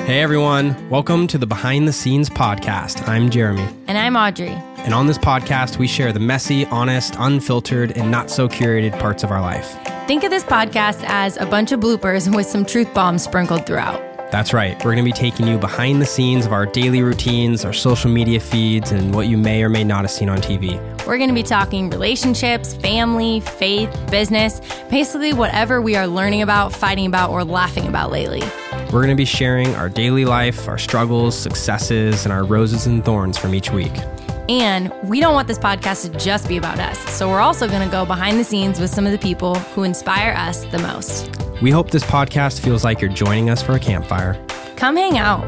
Hey everyone, welcome to the Behind the Scenes podcast. I'm Jeremy. And I'm Audrey. And on this podcast, we share the messy, honest, unfiltered, and not so curated parts of our life. Think of this podcast as a bunch of bloopers with some truth bombs sprinkled throughout. That's right. We're going to be taking you behind the scenes of our daily routines, our social media feeds, and what you may or may not have seen on TV. We're going to be talking relationships, family, faith, business, basically whatever we are learning about, fighting about, or laughing about lately. We're going to be sharing our daily life, our struggles, successes, and our roses and thorns from each week. And we don't want this podcast to just be about us, so we're also going to go behind the scenes with some of the people who inspire us the most. We hope this podcast feels like you're joining us for a campfire. Come hang out.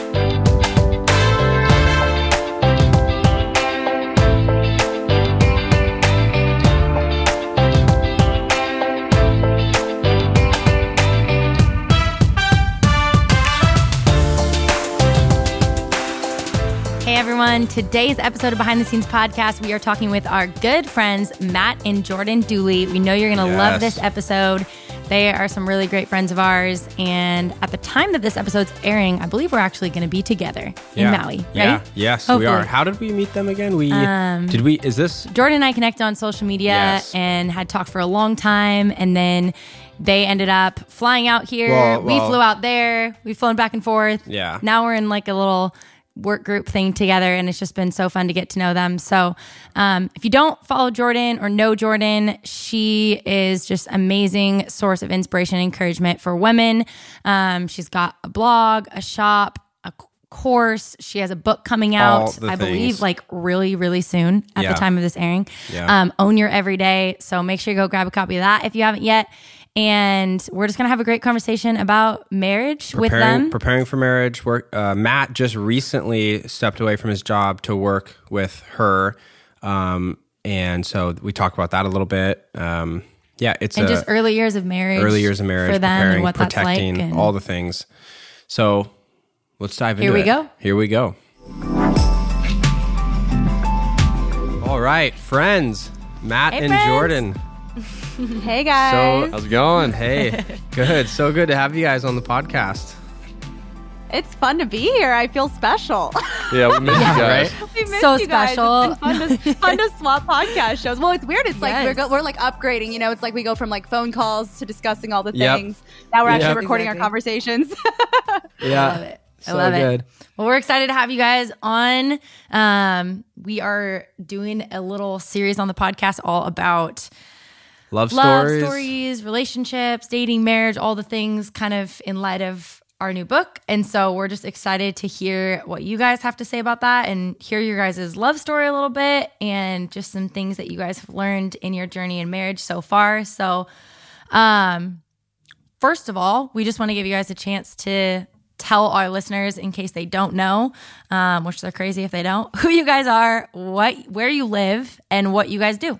Hey everyone, today's episode of Behind the Scenes podcast, we are talking with our good friends, Matt and Jordan Dooley. We know you're going to love this episode. They are some really great friends of ours. And at the time that this episode's airing, I believe we're actually going to be together in Maui, right? Yeah, yes, Hopefully. we are. How did we meet them again? Is this? Jordan and I connected on social media and had talked for a long time. And then they ended up flying out here. We flew out there. We've flown back and forth. Yeah. Now we're in like a little work group thing together, and it's just been so fun to get to know them. So if you don't follow Jordan or know Jordan, she is just amazing source of inspiration and encouragement for women. She's got a blog, a shop, a course. She has a book coming out, I believe, like really, really soon at the time of this airing. Own Your Everyday. So make sure you go grab a copy of that if you haven't yet. And we're just going to have a great conversation about marriage with them. Preparing for marriage. Matt just recently stepped away from his job to work with her. And so we talk about that a little bit. It's just early years of marriage. For them and what protecting, that's like. All the things. So let's dive into it. Here we go. All right, friends. Matt and Jordan. Hey guys. So, how's it going? Hey, good. So good to have you guys on the podcast. It's fun to be here. I feel special. Yeah, we miss you guys. Right? We miss so you guys. special. It's been fun to swap podcast shows. Well, it's weird. It's Yes. like we're like upgrading. You know, it's like we go from like phone calls to discussing all the things. Now we're actually recording our conversations. Yeah, I love it. So good. Well, we're excited to have you guys on. We are doing a little series on the podcast all about Love stories, relationships, dating, marriage, all the things kind of in light of our new book. And so we're just excited to hear what you guys have to say about that and hear your guys' love story a little bit and just some things that you guys have learned in your journey in marriage so far. So first of all, we just want to give you guys a chance to tell our listeners, in case they don't know, which they're crazy if they don't, who you guys are, where you live, and what you guys do.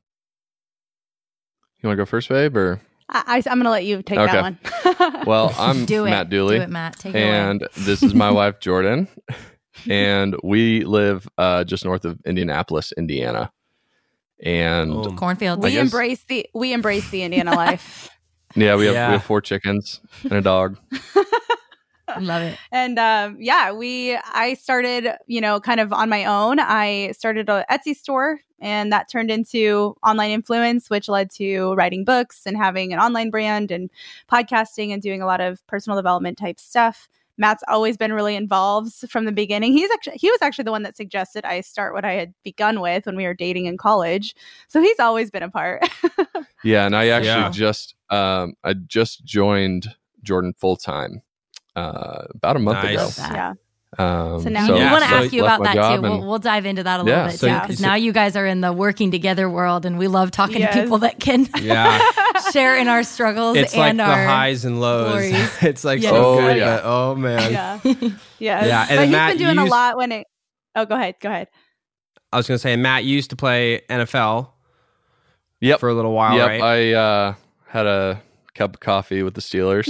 You want to go first, babe, or? I'm going to let you take that one. Well, I'm Matt Dooley. Do it, Matt. Take it and away. This is my wife, Jordan. And we live just north of Indianapolis, Indiana. And cornfields. We embrace the Indiana life. Yeah, we have 4 chickens and a dog. Love it. And I started, kind of on my own. I started an Etsy store, and that turned into online influence, which led to writing books and having an online brand and podcasting and doing a lot of personal development type stuff. Matt's always been really involved from the beginning. He was actually the one that suggested I start what I had begun with when we were dating in college. So he's always been a part. Yeah, and I actually just joined Jordan full time about a month ago. Yeah. So now we want to ask you about that too. We'll dive into that a little bit too, because now you guys are in the working together world, and we love talking to people that can share in our struggles. It's and like our the highs and lows. glories. It's like so good. Yeah. But, oh man. Yeah. And but he's Matt, been doing a lot when it. Oh, go ahead. I was going to say, Matt used to play NFL. Yep. For a little while, right? I had a cup of coffee with the Steelers.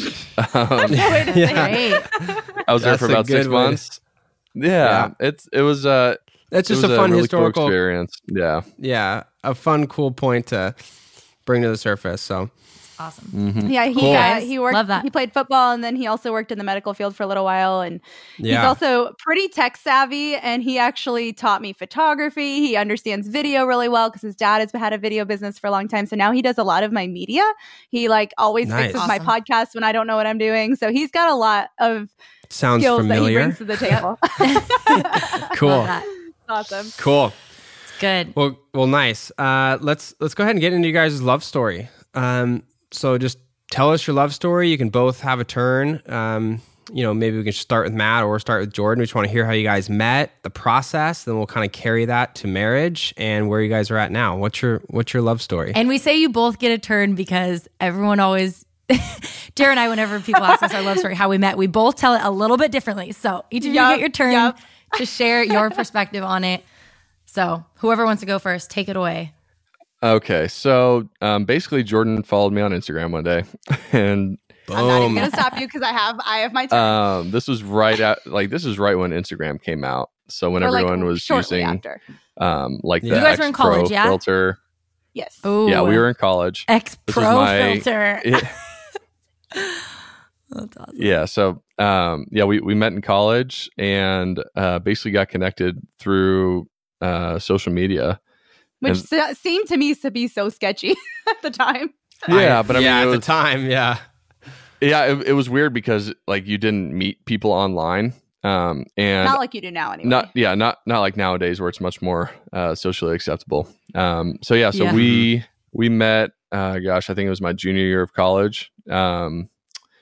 I was there for about 6 months. Yeah. It was that's just a fun really historical cool experience. Yeah, a fun, cool point to bring to the surface. So, Awesome. Mm-hmm. Yeah, he worked. Love that. He played football, and then he also worked in the medical field for a little while. And he's also pretty tech savvy. And he actually taught me photography. He understands video really well because his dad has had a video business for a long time. So now he does a lot of my media. He like always fixes my podcast when I don't know what I'm doing. So he's got a lot of skills familiar. That he brings to the table. Cool. Awesome. Cool. It's good. Well, nice. Let's go ahead and get into you guys' love story. So just tell us your love story. You can both have a turn. Maybe we can start with Matt or start with Jordan. We just want to hear how you guys met, the process, then we'll kind of carry that to marriage and where you guys are at now. What's your love story? And we say you both get a turn because everyone always, Jared and I, whenever people ask us our love story, how we met, we both tell it a little bit differently. So each of you get your turn to share your perspective on it. So whoever wants to go first, take it away. Okay, so basically Jordan followed me on Instagram one day, and boom. I'm not even gonna stop you because I have my turn. This was right when Instagram came out. So when everyone was using after. The you guys were in college, filter. Yes. Ooh. Yeah, we were in college. X Pro filter. That's awesome. Yeah. So we met in college and basically got connected through social media. Which seemed to me to be so sketchy at the time. Yeah, but I mean, at the time, yeah. It was weird because like you didn't meet people online, and not like you do now anyway. Not like nowadays where it's much more socially acceptable. We met. I think it was my junior year of college, and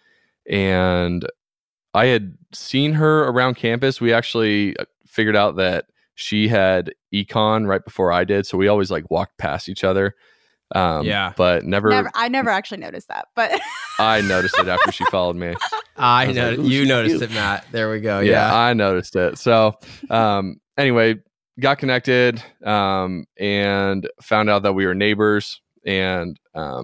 I had seen her around campus. We actually figured out that she had econ right before I did, so we always like walked past each other. But never. I never actually noticed that, but I noticed it after she followed me. I know you noticed it, Matt. There we go. Yeah, I noticed it. So, anyway, got connected, and found out that we were neighbors, and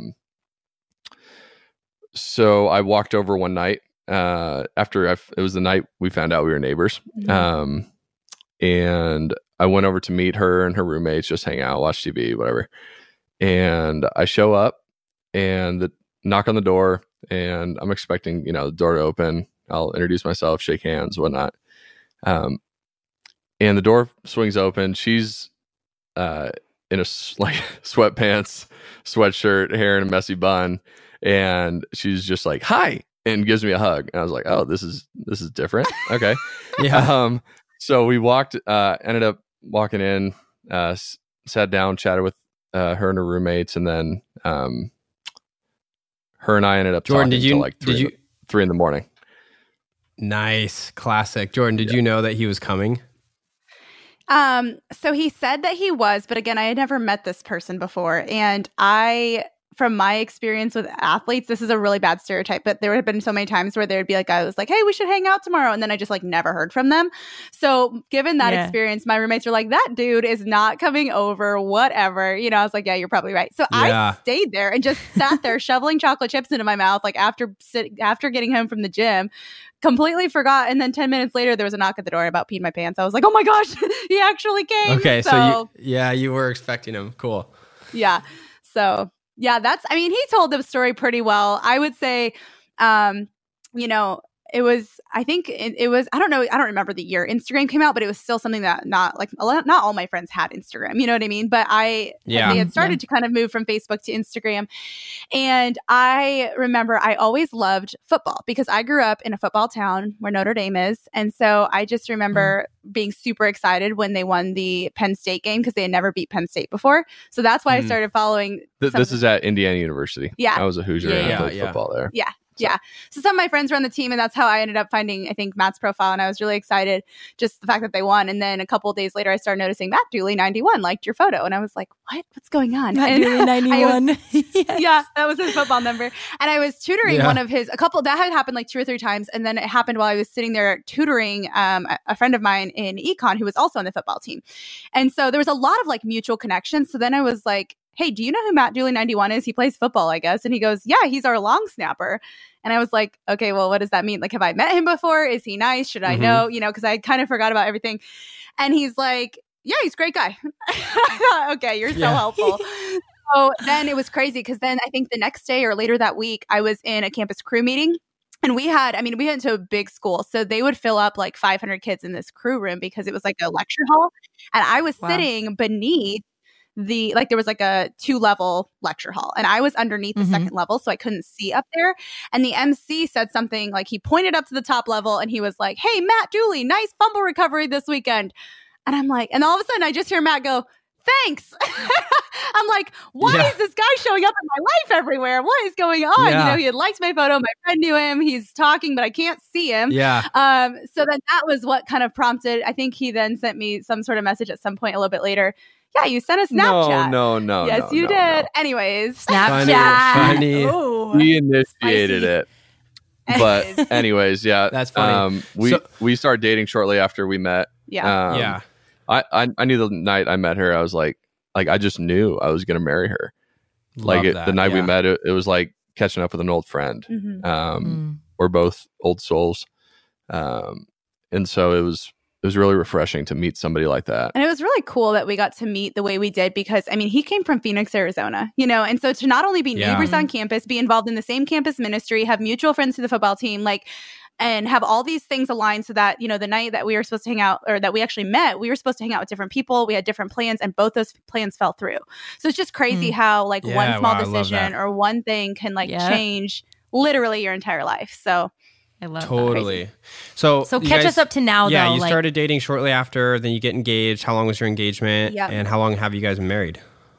so I walked over one night after it was the night we found out we were neighbors. Mm-hmm. And I went over to meet her and her roommates, just hang out, watch TV, whatever. And I show up and knock on the door, and I'm expecting, the door to open. I'll introduce myself, shake hands, whatnot. And the door swings open. She's in a sweatpants, sweatshirt, hair in a messy bun, and she's just like, "Hi," and gives me a hug. And I was like, "Oh, this is different." Okay. Yeah. So we ended up walking in, sat down, chatted with her and her roommates, and then her and I ended up Jordan, talking till 3 in the morning. Nice. Classic. Jordan, did you know that he was coming? So he said that he was, but again, I had never met this person before. And from my experience with athletes, this is a really bad stereotype, but there have been so many times where there'd be like, I was like, "Hey, we should hang out tomorrow." And then I just like never heard from them. So given that experience, my roommates were like, "That dude is not coming over, whatever." I was like, "Yeah, you're probably right." So I stayed there and just sat there shoveling chocolate chips into my mouth. Like after getting home from the gym, completely forgot. And then 10 minutes later, there was a knock at the door about peeing my pants. I was like, "Oh my gosh, he actually came." Okay. So you were expecting him. Cool. Yeah. So yeah, he told the story pretty well. I would say, it was, I think it was, I don't know, I don't remember the year Instagram came out, but it was still something that not all my friends had Instagram, you know what I mean? But they had started to kind of move from Facebook to Instagram. And I remember I always loved football because I grew up in a football town where Notre Dame is. And so I just remember being super excited when they won the Penn State game because they had never beat Penn State before. So that's why I started following. This is at Indiana University. Yeah. I was a Hoosier and I played football there. Yeah. Yeah. So some of my friends were on the team, and that's how I ended up finding, I think, Matt's profile. And I was really excited, just the fact that they won. And then a couple of days later, I started noticing Matt Dooley 91 liked your photo. And I was like, what's going on? Matt Dooley 91. Yes. Yeah, that was his football number. And I was tutoring a couple that had happened like 2 or 3 times. And then it happened while I was sitting there tutoring a friend of mine in econ who was also on the football team. And so there was a lot of like mutual connections. So then I was like, "Hey, do you know who Matt Dooley 91 is? He plays football, I guess." And he goes, "Yeah, he's our long snapper." And I was like, "Okay, well, what does that mean? Like, have I met him before? Is he nice? Should I know?" Because I kind of forgot about everything. And he's like, "Yeah, he's a great guy." I thought, okay, you're so helpful. So then it was crazy because then I think the next day or later that week, I was in a campus crew meeting. And we went to a big school. So they would fill up like 500 kids in this crew room because it was like a lecture hall. And I was sitting beneath there was like a 2-level lecture hall, and I was underneath the second level, so I couldn't see up there. And the MC said something like, he pointed up to the top level and he was like, "Hey, Matt Dooley, nice fumble recovery this weekend." And I'm like, and all of a sudden I just hear Matt go, "Thanks." I'm like, why is this guy showing up in my life everywhere? What is going on? Yeah. You know, he had liked my photo. My friend knew him. He's talking, but I can't see him. Yeah. So then that was what kind of prompted, I think he then sent me some sort of message at some point a little bit later. Yeah, you sent a Snapchat. No. Yes, you did. No. Anyways. Snapchat. Funny. Ooh. We initiated Spicy. it. But anyways, yeah. That's funny. We started dating shortly after we met. Yeah. Yeah. I knew the night I met her, I was like I just knew I was going to marry her. Love Like that, the night we yeah. met, it was like catching up with an old friend. Mhm. We're both old souls. And so it was really refreshing to meet somebody like that. And it was really cool that we got to meet the way we did because, I mean, he came from Phoenix, Arizona, you know, and so to not only be Yeah. neighbors on campus, be involved in the same campus ministry, have mutual friends to the football team, and have all these things aligned so that, you know, the night that we were supposed to hang out or that we actually met, we were supposed to hang out with different people. We had different plans and both those plans fell through. So it's just crazy how one Yeah, small wow, I love decision that. or one thing can Yeah. change literally your entire life. So I love Totally. So So you catch guys- us up to now, Yeah, though. you started dating shortly after, then you get engaged. How long was your engagement? Yeah. And how long have you guys been married?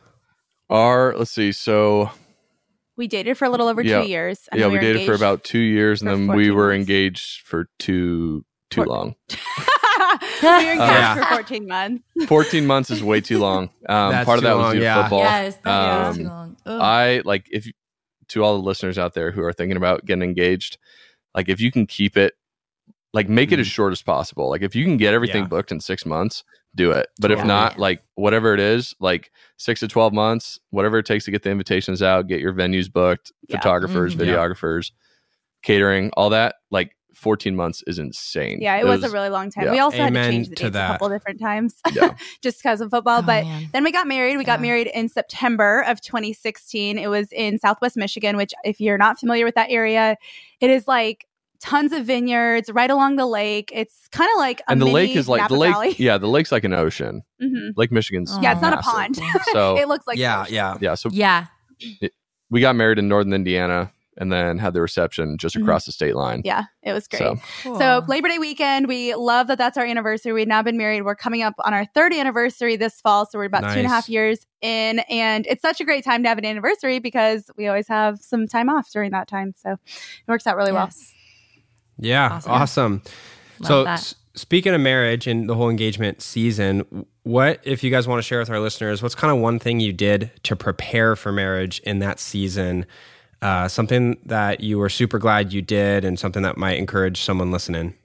Let's see. So we dated for a little over Yeah. 2 years. yeah, we were dated for engaged. about 2 years, and for then 14 we were months. engaged for too long. we were engaged Yeah. for 14 months. 14 months is way too long. That's Part of too that was long, due to yeah. football. Yes, that is Um, too long. Ugh. I like to all the listeners out there who are thinking about getting engaged, like if you can keep it, like make it as short as possible. Like if you can get everything Yeah. booked in 6 months, do it. But if Totally. not, like whatever it is, like 6 to 12 months, whatever it takes to get the invitations out, get your venues booked, Yeah. photographers, Mhm. Yeah. videographers, catering, all that. Like 14 months is insane. Yeah, it was a really long time. yeah. We also had Amen to change the to dates that. a couple different times Yeah. just because of football. Oh, But man. then we got married. We got Yeah. married in September of 2016. It was in Southwest Michigan, which if you're not familiar with that area, it is like tons of vineyards right along the lake. It's kind of like a And the mini lake is like Napa the lake. Valley. Yeah, the lake's like an ocean. Mhm. Lake Michigan's Yeah, it's not a massive. pond. So It looks like the ocean. Yeah. So Yeah. we got married in northern Indiana and then had the reception just across the state line. Yeah, it was great. So So Labor Day weekend, we love that that's our anniversary. We've now been married. We're coming up on our third anniversary this fall. So we're about 2.5 Nice. years in. And it's such a great time to have an anniversary because we always have some time off during that time. So it works out really well. Yes. Yeah. Awesome. Love So that. speaking of marriage and the whole engagement season, what, if you guys want to share with our listeners, what's kind of one thing you did to prepare for marriage in that season? Something that you were super glad you did and something that might encourage someone listening.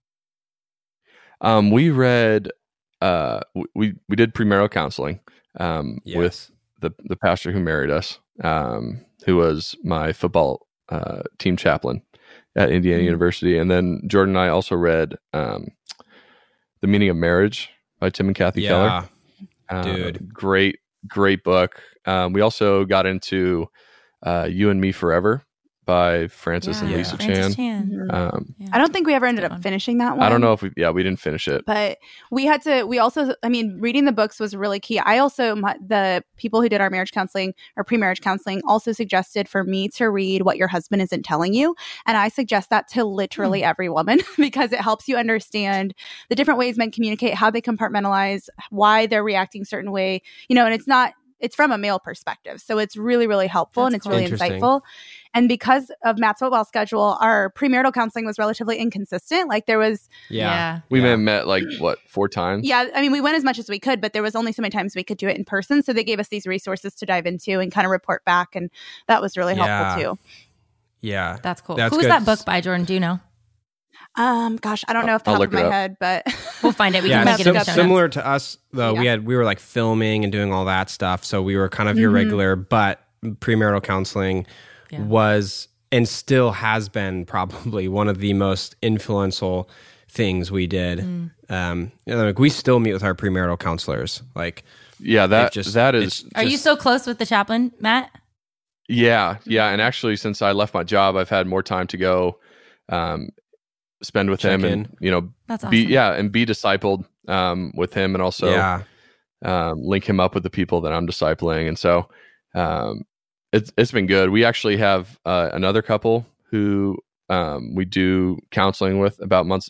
we read we did premarital counseling Yes. with the pastor who married us, who was my football team chaplain at Indiana University. And then Jordan and I also read The Meaning of Marriage by Tim and Kathy Keller. Dude. Great book. We also got into You and Me Forever by Francis and Yeah. Lisa Francis Chan. Chan. I don't think we ever ended Good up one. finishing that one. I don't know if we didn't finish it. But we also, I mean, reading the books was really key. I also, the people who did our marriage counseling or pre-marriage counseling also suggested for me to read What Your Husband Isn't Telling You. And I suggest that to literally every woman because it helps you understand the different ways men communicate, how they compartmentalize, why they're reacting a certain way, you know, and it's from a male perspective. So it's really, really helpful and That's it's really Interesting. insightful. And because of Matt's football schedule, our premarital counseling was relatively inconsistent. Like there was, Yeah. We Yeah. met like 4 times? yeah, I mean, we went as much as we could, but there was only so many times we could do it in person. So they gave us these resources to dive into and kind of report back. And that was really helpful too. Yeah. That's cool. That's Who's good. that book by, Jordan? Do you know? Gosh, I don't know off the I'll top of look it my up. head, but We'll find it. We Yeah, can make it in the show notes. similar to us though. Yeah. We were like filming and doing all that stuff, so we were kind of irregular. But premarital counseling Yeah. was and still has been probably one of the most influential things we did. Like we still meet with our premarital counselors. Like Yeah, that is. Are you so close with the chaplain, Matt? Yeah. And actually, since I left my job, I've had more time to go spend with him, and That's awesome. be discipled with him, and also link him up with the people that I'm discipling. And so it's been good. We actually have another couple who we do counseling with about once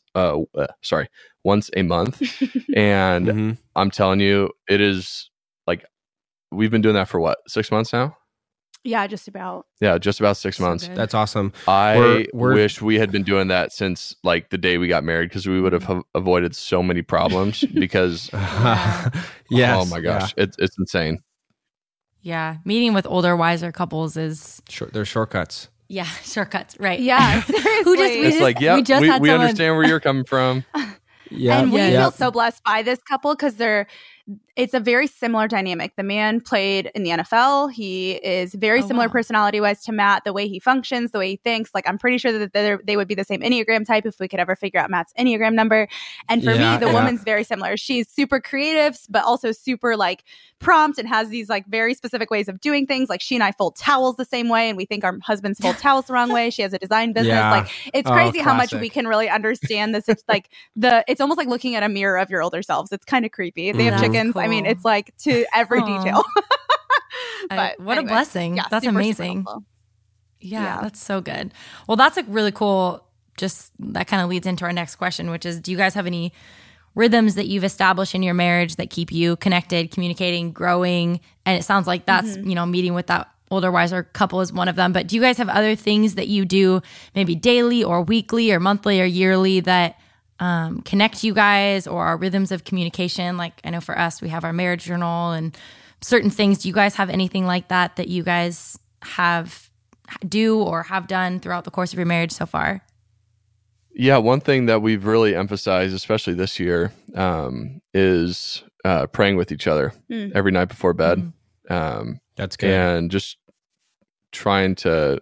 a month. And I'm telling you, it is like, we've been doing that for 6 months now? Yeah, just about. Yeah, just about 6 months. good. That's awesome. I We're- wish we had been doing that since like the day we got married, because we would have avoided so many problems because Yes. oh my gosh, it's insane. Yeah. Meeting with older, wiser couples is There's shortcuts. shortcuts, right? Yeah, seriously. Who just- It's like, yeah, we just had we someone- understand where you're coming from. Yeah. And we Yeah. feel so blessed by this couple because it's a very similar dynamic. The man played in the NFL. He is very similar wow. personality-wise to Matt, the way he functions, the way he thinks. Like, I'm pretty sure that they would be the same Enneagram type if we could ever figure out Matt's Enneagram number. And for me, the woman's very similar. She's super creative, but also super like prompt and has these like very specific ways of doing things. Like, she and I fold towels the same way, and we think our husbands fold towels the wrong way. She has a design business. Yeah. Like, it's crazy how much classic. we can really understand this. It's like it's almost like looking at a mirror of your older selves. It's kind of creepy. They have That's chickens. I mean, cool. it's like to every Aw. detail. But what a anyway, blessing. yeah, That's super, super amazing. helpful. Yeah, Yeah. that's so good. Well, that's a really cool, just that kind of leads into our next question, which is, do you guys have any rhythms that you've established in your marriage that keep you connected, communicating, growing? And it sounds like that's, meeting with that older, wiser couple is one of them. But do you guys have other things that you do maybe daily or weekly or monthly or yearly that connect you guys, or are rhythms of communication? Like, I know for us, we have our marriage journal and certain things. Do you guys have anything like that that you guys do or have done throughout the course of your marriage so far? Yeah, one thing that we've really emphasized, especially this year, is praying with each other every night before bed. That's good. And just trying to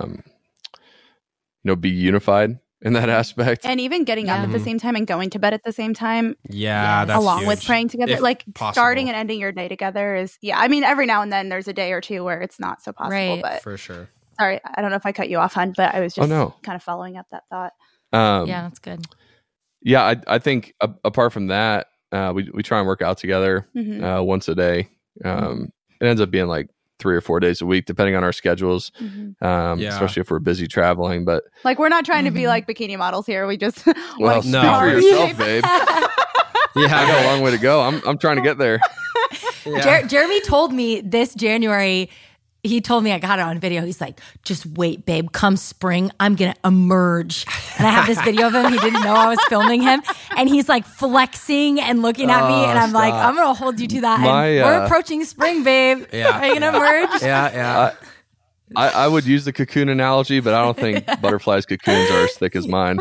be unified in that aspect. And even getting up at the same time and going to bed at the same time, Yeah, that's along with huge. praying together, If like possible. starting and ending your day together is, I mean, every now and then there's a day or two where it's not so possible. Right. But For sure. sorry, I don't know if I cut you off, hon, but I was just no. kind of following up that thought. Yeah, that's good. Yeah, I think apart from that, we try and work out together once a day. It ends up being like 3 or 4 days a week, depending on our schedules, especially if we're busy traveling. But Like, we're not trying to be like bikini models here. We just well, want speak No. for yourself, babe. Yeah, I got a long way to go. I'm trying to get there. Jeremy told me this January, he told me, I got it on video. He's like, just wait, babe, come spring, I'm going to emerge. And I have this video of him. He didn't know I was filming him. And he's like flexing and looking at me. And I'm like, I'm going to hold you to that. And we're approaching spring, babe. Yeah. Are you going to emerge? Yeah. I would use the cocoon analogy, but I don't think butterflies' cocoons are as thick as mine.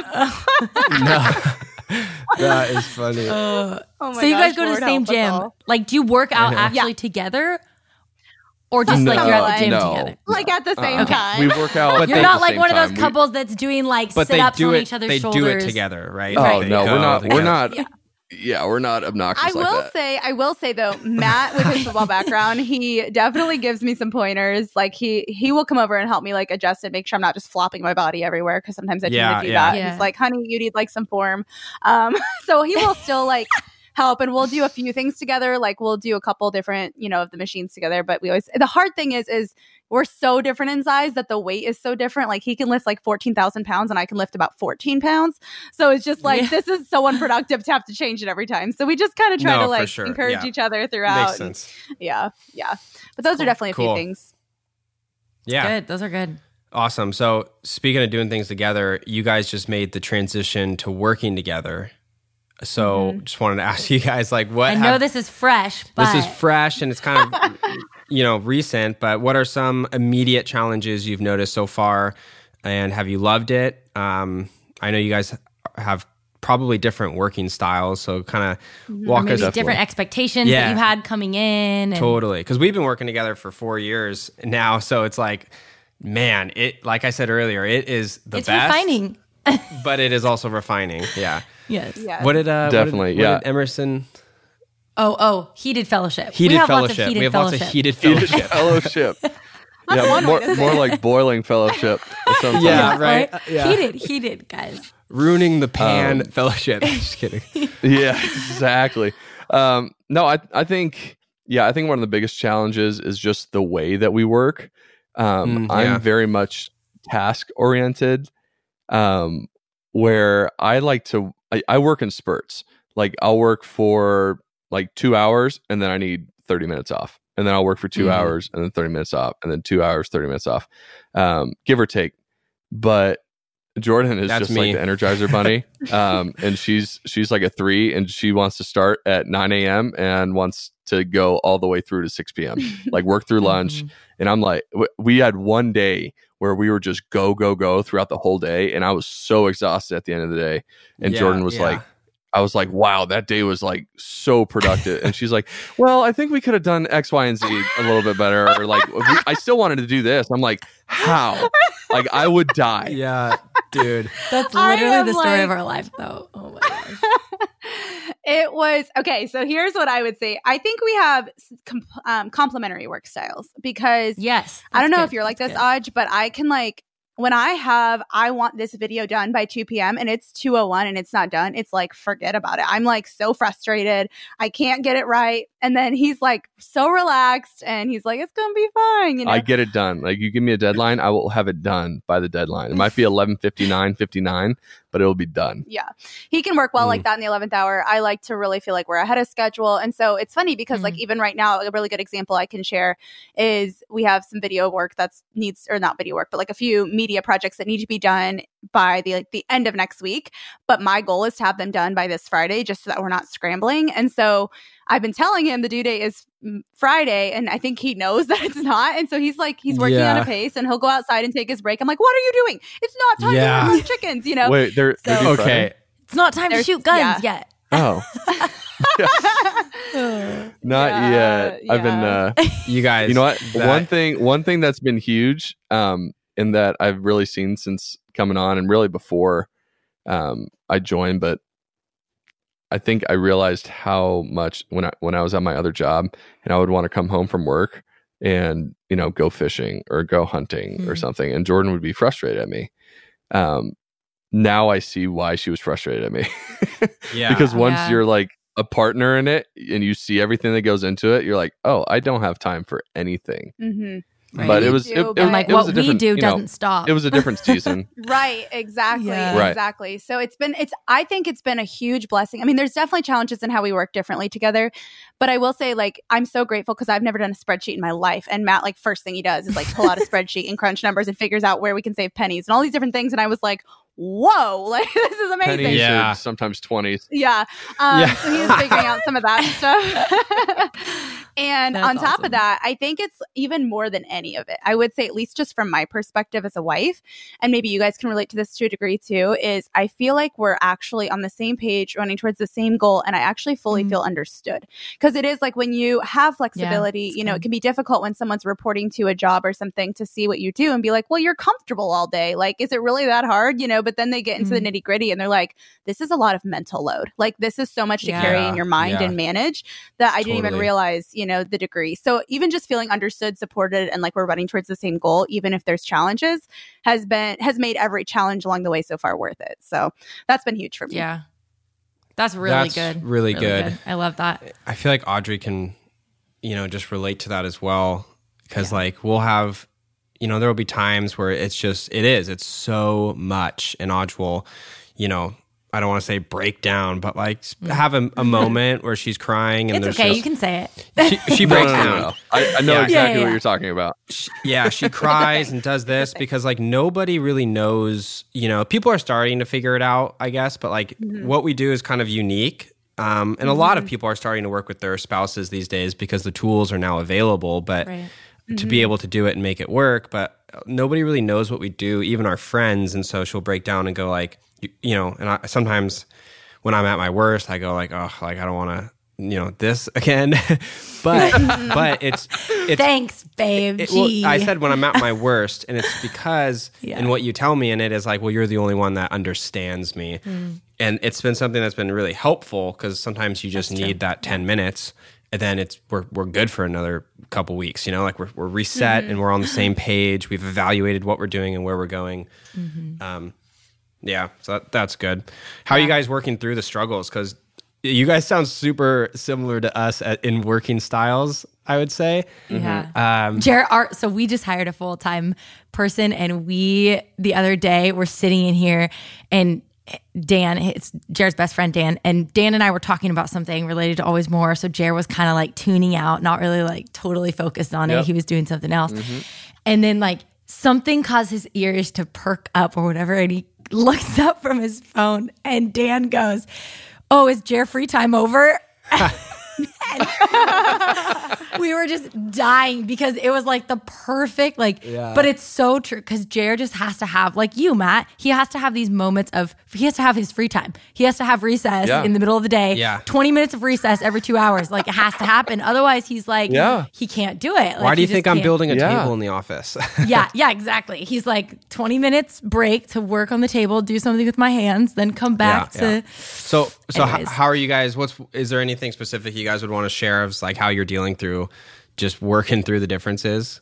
That is funny. Oh my So you guys gosh, go to Lord the same help us gym. all. Like, do you work out actually together? Or just like you're at the gym No. together? Like at the same time. We work out. But You're they- not at the like same one of those time. couples that's doing like But they sit-ups do on it. each other's They shoulders. do it together, right? Oh They no, go we're not. together. We're not. Yeah, we're not obnoxious I like that. will say though, Matt with his football background, he definitely gives me some pointers. Like he will come over and help me like adjust and make sure I'm not just flopping my body everywhere, because sometimes I tend to do that. Yeah. He's like, honey, you need like some form. So he will still like help, and we'll do a few things together. Like we'll do a couple different, of the machines together. But the hard thing is we're so different in size that the weight is so different. Like he can lift like 14,000 pounds and I can lift about 14 pounds. So it's just like, this is so unproductive to have to change it every time. So we just kind of try No, to for like sure. encourage Yeah. each other throughout. Makes sense. Yeah. But those are definitely a Cool. few things. Yeah. Good. Those are good. Awesome. So speaking of doing things together, you guys just made the transition to working together. So just wanted to ask you guys, like, what? I know this is fresh, but This is fresh and it's kind of, recent, but what are some immediate challenges you've noticed so far? And have you loved it? I know you guys have probably different working styles. So kind of walk us maybe different expectations that you had coming in. And Totally. Because we've been working together for 4 years now. So it's like, man, like I said earlier, it is the it's best. refining. But it is also refining. Yeah. Yes. Yeah. What did Definitely, what did Emerson Heated fellowship. Heated we have fellowship. Lots of heated we have fellowship. lots of heated Heated fellowship. fellowship. Yeah, more like boiling fellowship. Sometimes. Yeah, right. Yeah. Heated, guys. Ruining the pan fellowship. Just kidding. Yeah, exactly. No, I think one of the biggest challenges is just the way that we work. I'm very much task oriented, where I like to, I work in spurts. Like I'll work for like 2 hours and then I need 30 minutes off. And then I'll work for 2 hours and then 30 minutes off and then 2 hours, 30 minutes off, give or take. But Jordan is That's just me. like the Energizer Bunny. And she's like a 3 and she wants to start at 9 a.m. and wants to go all the way through to 6 p.m. like work through lunch. And I'm like, we had one day where we were just go throughout the whole day. And I was so exhausted at the end of the day. And Jordan was like, I was like, wow, that day was like so productive. And she's like, well, I think we could have done X, Y, and Z a little bit better. Or like, I still wanted to do this. I'm like, how? Like, I would die. Yeah, dude. That's literally the story of our life, though. Oh my gosh. It was okay. So here's what I would say. I think we have complementary work styles because yes, I don't know good. if you're like That's this, good. Aj, but I can like when I want this video done by 2 p.m. and it's 2:01 and it's not done, it's like, forget about it. I'm like so frustrated. I can't get it right. And then he's like so relaxed and he's like, it's going to be fine. You know? I get it done. Like you give me a deadline, I will have it done by the deadline. It might be 11:59, but it will be done. Yeah. He can work well like that in the 11th hour. I like to really feel like we're ahead of schedule. And so it's funny because like even right now, a really good example I can share is we have some video work not video work, but like a few media projects that need to be done by the end of next week. But my goal is to have them done by this Friday just so that we're not scrambling. And so I've been telling him the due date is Friday, and I think he knows that it's not. And so he's working on a pace, and he'll go outside and take his break. I'm like, what are you doing? It's not time to run chickens, you know? Wait, they're Okay. It's not time to shoot guns yet. Oh. Not yet. I've been You guys, you know what? One thing that's been huge, in that I've really seen since coming on and really before I joined, but I think I realized how much when I was at my other job and I would want to come home from work and, you know, go fishing or go hunting or something. And Jordan would be frustrated at me. Now I see why she was frustrated at me. Because once you're like a partner in it and you see everything that goes into it, you're like, oh, I don't have time for anything. Right. But it was like it what was we do doesn't stop. It was a different season. Right, exactly. Yeah. Right. Exactly. So I think it's been a huge blessing. I mean, there's definitely challenges in how we work differently together, but I will say like I'm so grateful because I've never done a spreadsheet in my life. And Matt, like first thing he does is like pull out a spreadsheet and crunch numbers and figures out where we can save pennies and all these different things. And I was like, whoa, like this is amazing. Pennies, Yeah. sometimes 20s. Yeah. So he was figuring out some of that stuff. And That's on top awesome. of that, I think it's even more than any of it. I would say, at least just from my perspective as a wife, and maybe you guys can relate to this to a degree too, is I feel like we're actually on the same page, running towards the same goal. And I actually fully feel understood. Because it is like when you have flexibility, you know, it can be difficult when someone's reporting to a job or something to see what you do and be like, well, you're comfortable all day. Like, is it really that hard? You know, but then they get into the nitty gritty and they're like, this is a lot of mental load. Like, this is so much to carry in your mind and manage that I didn't even realize, you know, the degree. So even just feeling understood, supported, and like we're running towards the same goal, even if there's challenges, has made every challenge along the way so far worth it. So that's been huge for me. Yeah. That's really good. Really good. I love that. I feel like Audrey can, you know, just relate to that as well. Because like we'll have, you know, there will be times where it's so much. And Audrey will, you know, I don't want to say break down, but like have a moment where she's crying and It's there's okay. just, You can say it. she breaks down. No. I know exactly what you're talking about. She cries and does this because like nobody really knows, you know, people are starting to figure it out, I guess, but like what we do is kind of unique. And a lot of people are starting to work with their spouses these days because the tools are now available, but to be able to do it and make it work, but nobody really knows what we do, even our friends. And so she'll break down and go like, you know, and sometimes when I'm at my worst, I go like, oh, like I don't want to this again. but it's thanks, babe. I said when I'm at my worst, and it's because and what you tell me in it is like, well, you're the only one that understands me. And it's been something that's been really helpful because sometimes you just need that 10 minutes, and then we're good for another couple weeks. Like we're reset and we're on the same page. We've evaluated what we're doing and where we're going. So that's good. How are you guys working through the struggles? Because you guys sound super similar to us in working styles, I would say. Yeah. Jared, so we just hired a full-time person, and the other day we're sitting in here, and Dan, it's Jared's best friend, Dan, and Dan and I were talking about something related to Always More. So Jared was kind of like tuning out, not really like totally focused on it. He was doing something else. And then like something caused his ears to perk up or whatever. And he looks up from his phone, and Dan goes, "Oh, is Jared free time over?" We were just dying because it was like the perfect, but it's so true because Jared just has to have, like you, Matt, he has to have these moments he has to have his free time. He has to have recess in the middle of the day, 20 minutes of recess every 2 hours. Like it has to happen. Otherwise he's like, he can't do it. Like, why do you think I'm building a table in the office? yeah, exactly. He's like 20 minutes break to work on the table, do something with my hands, then come back to. So how are you guys? Is there anything specific you guys would want to share of like how you're dealing through just working through the differences?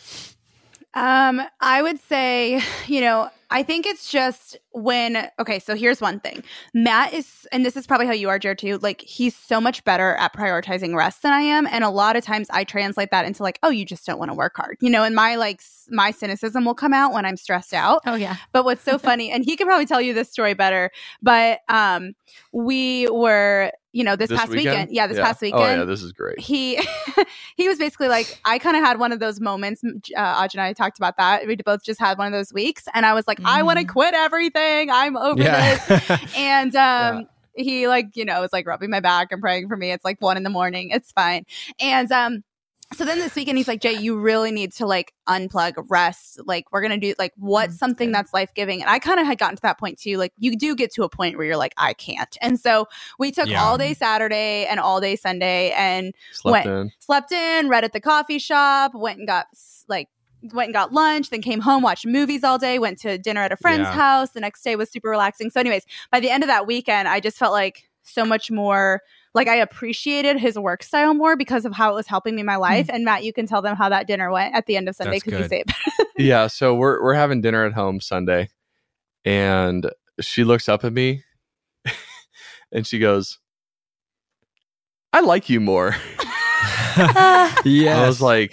I would say, I think it's just so here's one thing. Matt is, and this is probably how you are, Jared, too, like he's so much better at prioritizing rest than I am. And a lot of times I translate that into like, oh, you just don't want to work hard, and my cynicism will come out when I'm stressed out. Oh yeah. But what's so funny, and he could probably tell you this story better, but we were, this past weekend. Yeah, this past weekend. Oh yeah, this is great. He was basically like, I kind of had one of those moments. Aj and I talked about that. We both just had one of those weeks, and I was like, I want to quit everything. I'm over this. And he was like rubbing my back and praying for me. It's like 1 a.m. It's fine. And so then this weekend he's like, Jay, you really need to like unplug, rest. Like we're going to do like what's something that's life-giving. And I kind of had gotten to that point too. Like you do get to a point where you're like, I can't. And so we took all day Saturday and all day Sunday and slept in, read at the coffee shop, went and got lunch, then came home, watched movies all day, went to dinner at a friend's house. The next day was super relaxing. So anyways, by the end of that weekend, I just felt like so much more like I appreciated his work style more because of how it was helping me in my life. And Matt, you can tell them how that dinner went at the end of Sunday because you say it. Yeah. So we're having dinner at home Sunday, and she looks up at me and she goes, "I like you more." Yeah. I was like,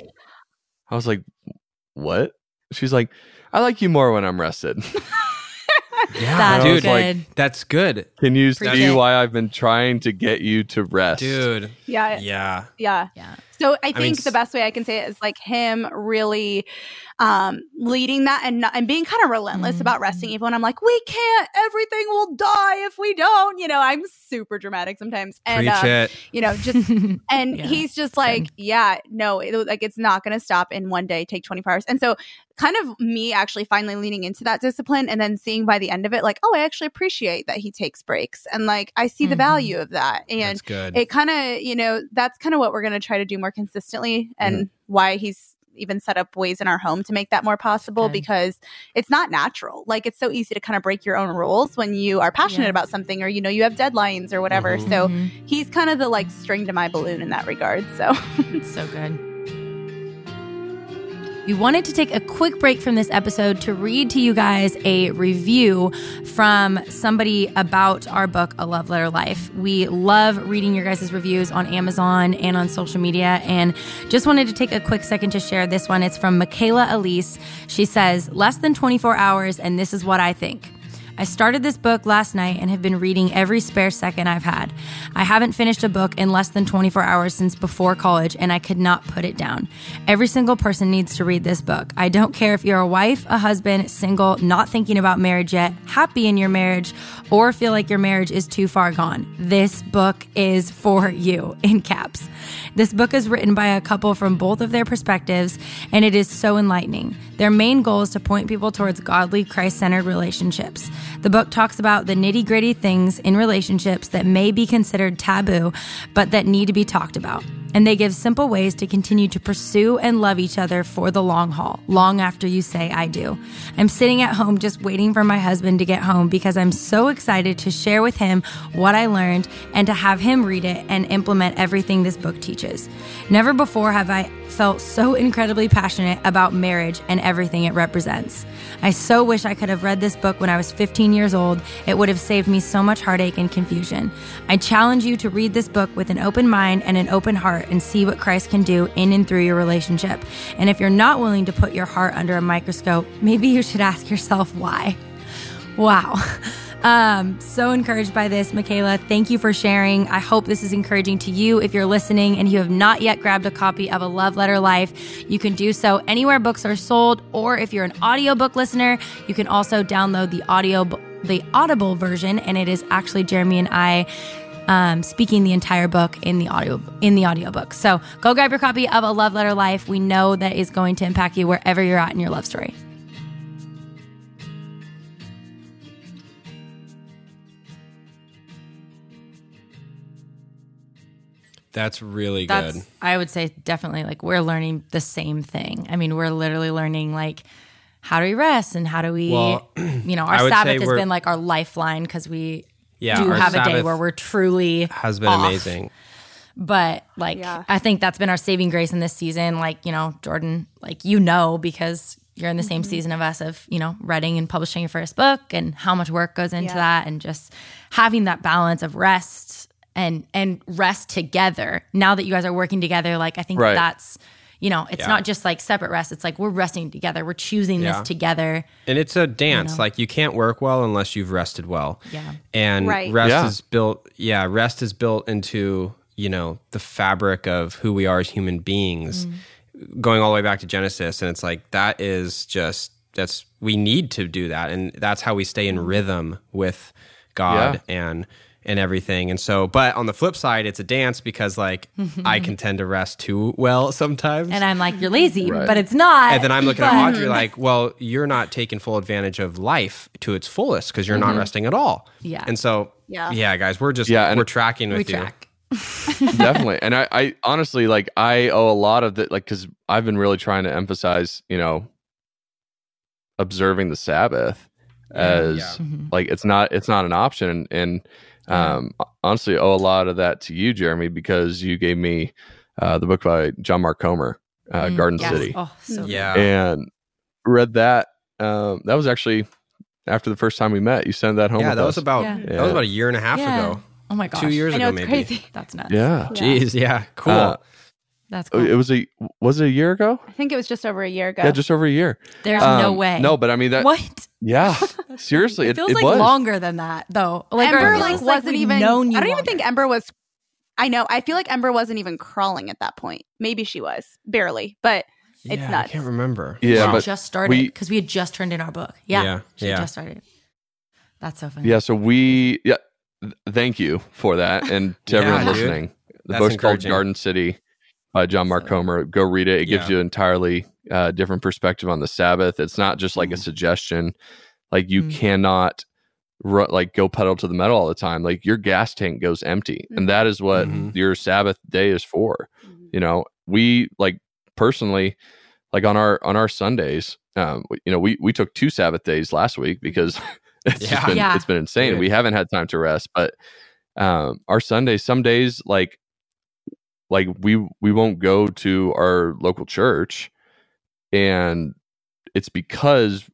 what? She's like, "I like you more when I'm rested." Yeah, dude, good. That's good. Can you see why I've been trying to get you to rest? Dude. Yeah. So I think the best way I can say it is like him really leading that and being kind of relentless about resting. Even when I'm like, we can't, everything will die if we don't. I'm super dramatic sometimes. And, Preach it. just, and he's just like, it's not going to stop in one day, take 24 hours. And so kind of me actually finally leaning into that discipline and then seeing by the end of it, like, oh, I actually appreciate that he takes breaks. And like, I see the value of that. And it kind of, that's kind of what we're going to try to do more consistently and why he's even set up ways in our home to make that more possible because it's not natural. Like it's so easy to kind of break your own rules when you are passionate about something or, you have deadlines or whatever. So he's kind of the like string to my balloon in that regard. So it's so good. We wanted to take a quick break from this episode to read to you guys a review from somebody about our book, A Love Letter Life. We love reading your guys' reviews on Amazon and on social media, and just wanted to take a quick second to share this one. It's from Michaela Elise. She says, less than 24 hours, and this is what I think. I started this book last night and have been reading every spare second I've had. I haven't finished a book in less than 24 hours since before college, and I could not put it down. Every single person needs to read this book. I don't care if you're a wife, a husband, single, not thinking about marriage yet, happy in your marriage, or feel like your marriage is too far gone. This book is for you, in caps. This book is written by a couple from both of their perspectives, and it is so enlightening. Their main goal is to point people towards godly, Christ-centered relationships. The book talks about the nitty-gritty things in relationships that may be considered taboo, but that need to be talked about. And they give simple ways to continue to pursue and love each other for the long haul, long after you say, I do. I'm sitting at home just waiting for my husband to get home because I'm so excited to share with him what I learned and to have him read it and implement everything this book teaches. Never before have I felt so incredibly passionate about marriage and everything it represents. I so wish I could have read this book when I was 15 years old. It would have saved me so much heartache and confusion. I challenge you to read this book with an open mind and an open heart and see what Christ can do in and through your relationship. And if you're not willing to put your heart under a microscope, maybe you should ask yourself why. Wow. So encouraged by this, Michaela. Thank you for sharing. I hope this is encouraging to you. If you're listening and you have not yet grabbed a copy of A Love Letter Life, you can do so anywhere books are sold, or if you're an audiobook listener, you can also download the Audible version, and it is actually Jeremy and I speaking the entire book in the audiobook. So go grab your copy of A Love Letter Life. We know that is going to impact you wherever you're at in your love story. That's really good. I would say definitely like we're learning the same thing. I mean, we're literally learning like how do we rest and how do we, our Sabbath has been like our lifeline because we do have a day where we're truly has been off. Amazing. But like, I think that's been our saving grace in this season. Like, Jordan, like, because you're in the same season of us of, writing and publishing your first book and how much work goes into that and just having that balance of rest and rest together. Now that you guys are working together, like I think that's, it's not just like separate rest. It's like we're resting together. We're choosing this together. And it's a dance. Like you can't work well unless you've rested well. Yeah. And rest is built. Yeah. Rest is built into, the fabric of who we are as human beings, going all the way back to Genesis. And it's like, we need to do that. And that's how we stay in rhythm with God and everything. And so, but on the flip side, it's a dance because like I can tend to rest too well sometimes. And I'm like, you're lazy, but it's not. And then I'm looking at Audrey like, well, you're not taking full advantage of life to its fullest because you're not resting at all. Yeah. And so, guys, we're just, we're tracking with you. Definitely. And I honestly, like, I owe a lot of that, like, because I've been really trying to emphasize, observing the Sabbath as like, it's not an option. And honestly, owe a lot of that to you, Jeremy, because you gave me the book by John Mark Comer, Garden City. Oh, so good. And read that. That was actually after the first time we met. You sent that home. Yeah, with that us. was about a year and a half ago. Oh my gosh. 2 years I know, ago, it's maybe. crazy. That's nuts. Yeah. Jeez, yeah. Cool. That's cool. Was it a year ago? I think it was just over a year ago. Yeah, just over a year. There's no way. No, but I mean that. What? Yeah, seriously, It feels it like was longer than that, though. Like Ember it like feels wasn't we've even. known you I don't even longer. think Ember was. I know. I feel like Ember wasn't even crawling at that point. Maybe she was barely, but it's nuts. I can't remember. Yeah, She but just started because we had just turned in our book. She just started. That's so funny. Yeah, so thank you for that, and to everyone listening. The That's book's called encouraging. Garden City by John Mark Comer. Go read it. It gives you an entirely different perspective on the Sabbath. It's not just like a suggestion. Like you cannot go pedal to the metal all the time. Like your gas tank goes empty, and that is what your Sabbath day is for. We like personally, like on our Sundays. We took 2 Sabbath days last week because it's been insane. Dude. We haven't had time to rest, but our Sundays, some days like we won't go to our local church, and it's because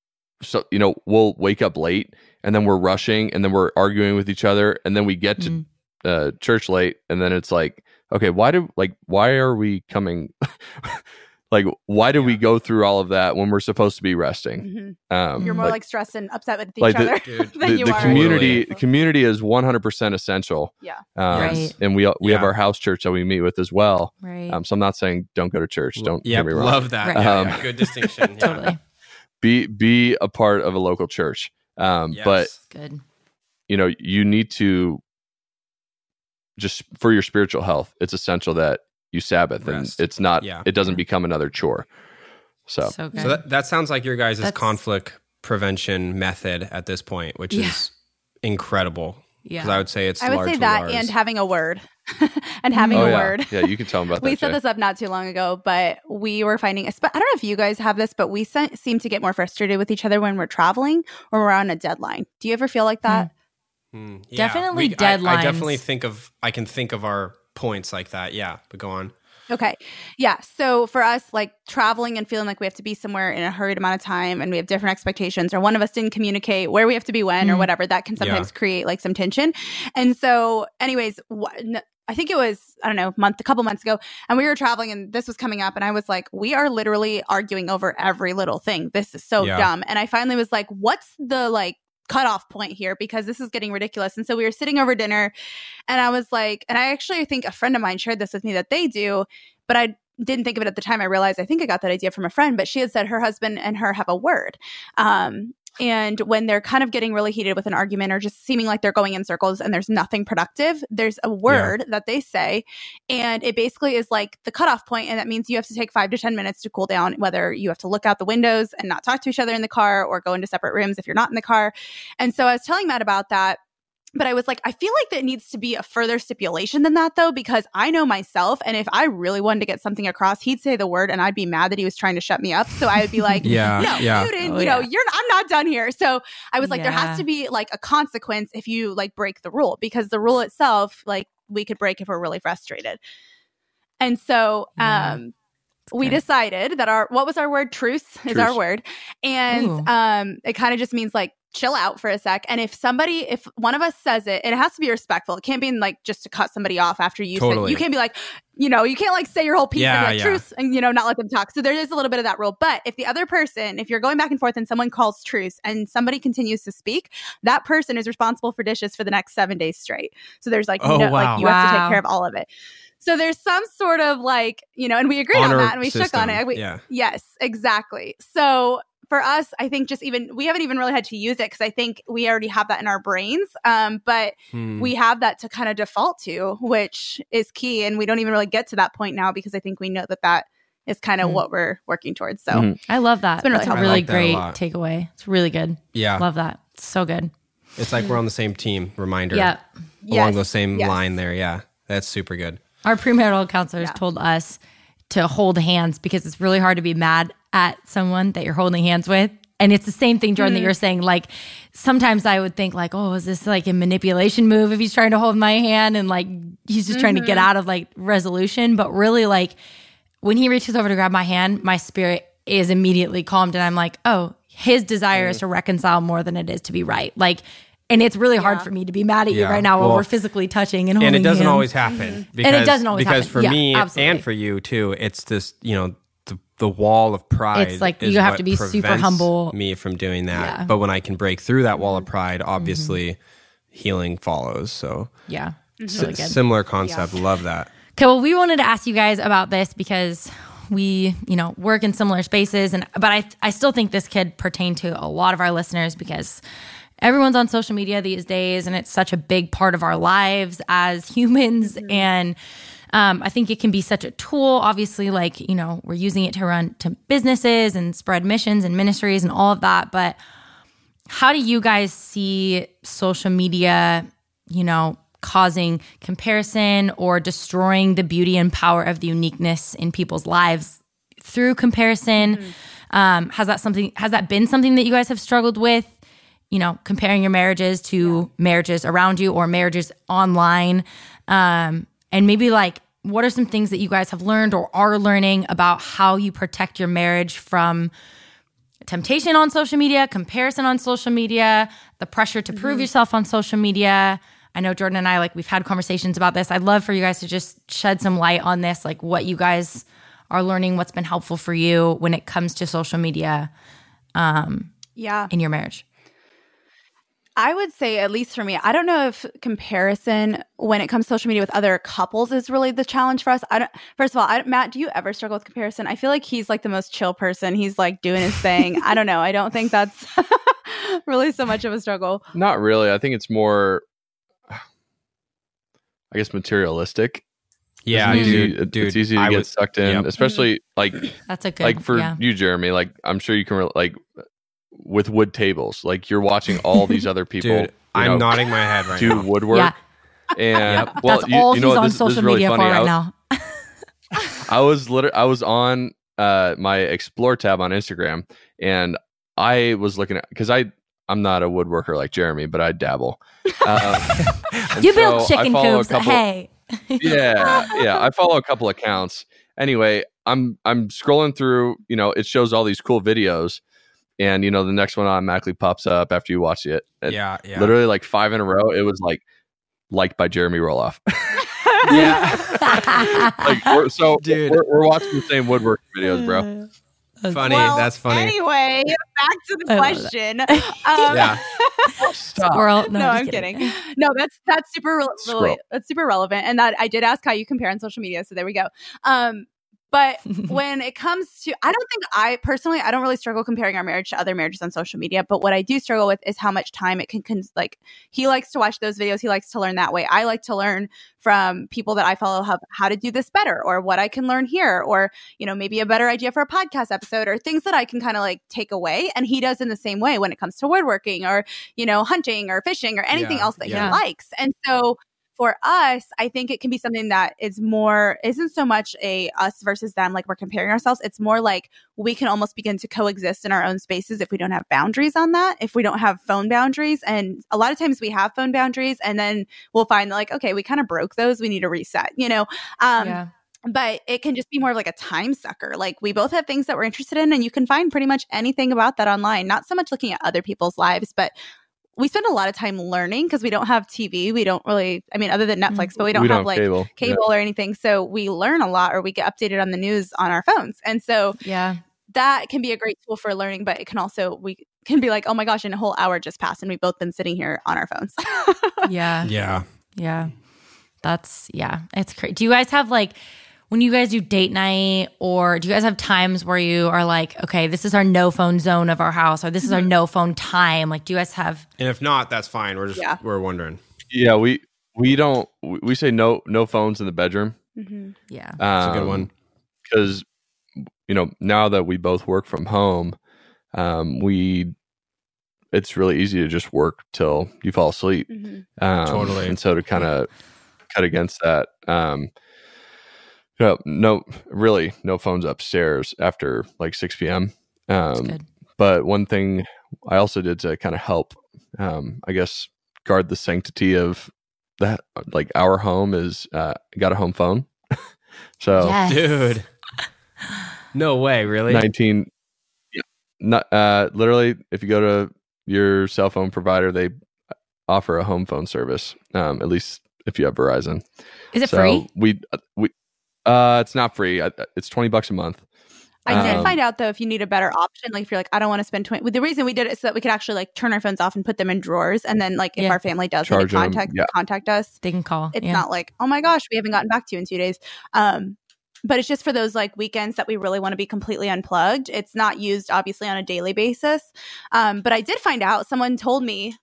we'll wake up late and then we're rushing and then we're arguing with each other and then we get to church late and then it's like, okay, why are we coming? Like, why do we go through all of that when we're supposed to be resting? You're more like stressed and upset with each other than you the are. community is 100% essential. Yeah. Right. And we have our house church that we meet with as well. Right. So I'm not saying don't go to church. Don't get me wrong. Love that. Right. Yeah, good distinction. Totally. Be a part of a local church. But Good. you need to just for your spiritual health, it's essential that you Sabbath Rest. and it's not, Yeah. it doesn't become another chore. So So good. So that sounds like your guys' That's- conflict prevention method at this point, which is incredible. Because I would say it's I would say largely that ours. and having a word and having oh a yeah. word. Yeah, you can tell them about that. We set Jay. this up not too long ago, but we were finding, I don't know if you guys have this, but we seem to get more frustrated with each other when we're traveling or we're on a deadline. Do you ever feel like that? Definitely I deadlines. definitely I can think of our points like that. Yeah, but go on. Okay. Yeah. So for us, like traveling and feeling like we have to be somewhere in a hurried amount of time and we have different expectations, or one of us didn't communicate where we have to be when or whatever, that can sometimes create like some tension. And so, anyways, I think it was, I don't know, a couple months ago, and we were traveling and this was coming up and I was like, we are literally arguing over every little thing. This is so dumb. And I finally was like, what's the like cutoff point here, because this is getting ridiculous. And so we were sitting over dinner and I was like, and I actually think a friend of mine shared this with me that they do, but I didn't think of it at the time. I realized I think I got that idea from a friend, but she had said her husband and her have a word. And when they're kind of getting really heated with an argument or just seeming like they're going in circles and there's nothing productive, there's a word that they say. And it basically is like the cutoff point. And that means you have to take 5 to 10 minutes to cool down, whether you have to look out the windows and not talk to each other in the car or go into separate rooms if you're not in the car. And so I was telling Matt about that. But I was like, I feel like there needs to be a further stipulation than that, though, because I know myself. And if I really wanted to get something across, he'd say the word and I'd be mad that he was trying to shut me up. So I would be like, you didn't, I'm not done here. So I was like, there has to be like a consequence if you like break the rule, because the rule itself, like we could break if we're really frustrated. And so, we decided that what was our word? Truce is our word. And it kind of just means like chill out for a sec. And if one of us says it, and it has to be respectful. It can't be like just to cut somebody off after you say, you can't be like, you can't like say your whole piece and be like truce and, not let them talk. So there is a little bit of that rule. But if the other person, if you're going back and forth and someone calls truce and somebody continues to speak, that person is responsible for dishes for the next 7 days straight. So there's like, like you have to take care of all of it. So there's some sort of like, and we agreed on that and we shook on it. Yes, exactly. So for us, I think we haven't even really had to use it because I think we already have that in our brains. But we have that to kind of default to, which is key. And we don't even really get to that point now because I think we know that is kind of what we're working towards. So I love that. That's a really great takeaway. It's really good. Yeah. Love that. It's so good. It's like we're on the same team. Reminder. Yeah. Along the same line there. Yeah. That's super good. Our premarital counselors told us to hold hands because it's really hard to be mad at someone that you're holding hands with. And it's the same thing, Jordan, that you're saying. Like, sometimes I would think like, oh, is this like a manipulation move if he's trying to hold my hand and like he's just trying to get out of like resolution. But really, like when he reaches over to grab my hand, my spirit is immediately calmed. And I'm like, oh, his desire is to reconcile more than it is to be right. Like, and it's really hard for me to be mad at you right now while we're physically touching and holding hands. And it doesn't hands. always happen. Because, and it doesn't always happen. Because for me and for you too, it's this, the wall of pride. It's like you have to be super humble. Me from doing that. Yeah. But when I can break through that wall of pride, obviously healing follows. So it's really good. Similar concept. Love that. Okay, well, we wanted to ask you guys about this because we, work in similar spaces, but I still think this could pertain to a lot of our listeners because everyone's on social media these days, and it's such a big part of our lives as humans. And I think it can be such a tool. Obviously, like, we're using it to run to businesses and spread missions and ministries and all of that. But how do you guys see social media, causing comparison or destroying the beauty and power of the uniqueness in people's lives through comparison? Has that been something that you guys have struggled with? Comparing your marriages to marriages around you or marriages online. And maybe like, what are some things that you guys have learned or are learning about how you protect your marriage from temptation on social media, comparison on social media, the pressure to prove yourself on social media? I know Jordan and I, we've had conversations about this. I'd love for you guys to just shed some light on this, like what you guys are learning, what's been helpful for you when it comes to social media in your marriage. I would say, at least for me, I don't know if comparison when it comes to social media with other couples is really the challenge for us. First of all, Matt, do you ever struggle with comparison? I feel like he's like the most chill person. He's like doing his thing. I don't know. I don't think that's really so much of a struggle. Not really. I think it's more, I guess, materialistic. Yeah, It's easy, dude, it's easy to get sucked in, yep. especially like That's a good, like for you, Jeremy. Like I'm sure you can like with wood tables. Like you're watching all these other people. Dude, I'm nodding my head right do now. woodwork. Yeah. And well, that's all you know he's what, on this social is really media for funny. right now. I was on my explore tab on Instagram, and I was looking at because I'm not a woodworker like Jeremy, but I dabble. You build so chicken coops. Hey. yeah. I follow a couple accounts. Anyway, I'm scrolling through. You know, it shows all these cool videos, and you know the next one automatically pops up after you watch it. Yeah. Literally like 5 in a row. It was like liked by Jeremy Roloff. Yeah. Like dude, we're watching the same woodworking videos, bro. Funny. Well, That's funny. Anyway, back to the question. Yeah. Stop. Squirrel. No, I'm kidding. No, that's super that's super relevant, and that I did ask how you compare on social media, so there we go. But when it comes to, I don't really struggle comparing our marriage to other marriages on social media. But what I do struggle with is how much time it can like, he likes to watch those videos. He likes to learn that way. I like to learn from people that I follow how to do this better, or what I can learn here, or, you know, maybe a better idea for a podcast episode, or things that I can kind of like take away. And he does in the same way when it comes to woodworking, or, you know, hunting or fishing or anything else that he likes. And so for us, I think it can be something that isn't so much a us versus them, like we're comparing ourselves. It's more like we can almost begin to coexist in our own spaces if we don't have boundaries on that, if we don't have phone boundaries. And a lot of times we have phone boundaries, and then we'll find like, okay, we kind of broke those. We need to reset, you know? But it can just be more of like a time sucker. Like we both have things that we're interested in, and you can find pretty much anything about that online. Not so much looking at other people's lives, but we spend a lot of time learning because we don't have TV. We don't really, I mean, other than Netflix, but we don't have like cable or anything. So we learn a lot, or we get updated on the news on our phones. And so that can be a great tool for learning, but it can also, we can be like, oh my gosh, and a whole hour just passed and we've both been sitting here on our phones. Yeah. It's crazy. Do you guys have like, when you guys do date night, or do you guys have times where you are like, okay, this is our no phone zone of our house, or this is our no phone time? Like, do you guys have? And if not, that's fine. We're just we're wondering. Yeah, we don't. We say no phones in the bedroom. Mm-hmm. Yeah, that's a good one. Because you know, now that we both work from home, it's really easy to just work till you fall asleep. Mm-hmm. Totally. And so to kind of cut against that. No phones upstairs after like 6 p.m. But one thing I also did to kind of help, I guess, guard the sanctity of that, like our home is got a home phone. So, dude, no way, really? 19. Yeah, not literally. If you go to your cell phone provider, they offer a home phone service. At least if you have Verizon. Is it free? It's not free. It's $20 a month. I did find out though, if you need a better option, like if you're like, I don't want to spend 20. The reason we did it is so that we could actually like turn our phones off and put them in drawers, and then like if our family does need to contact us, they can call. It's not like, oh my gosh, we haven't gotten back to you in 2 days. But it's just for those like weekends that we really want to be completely unplugged. It's not used obviously on a daily basis. But I did find out, someone told me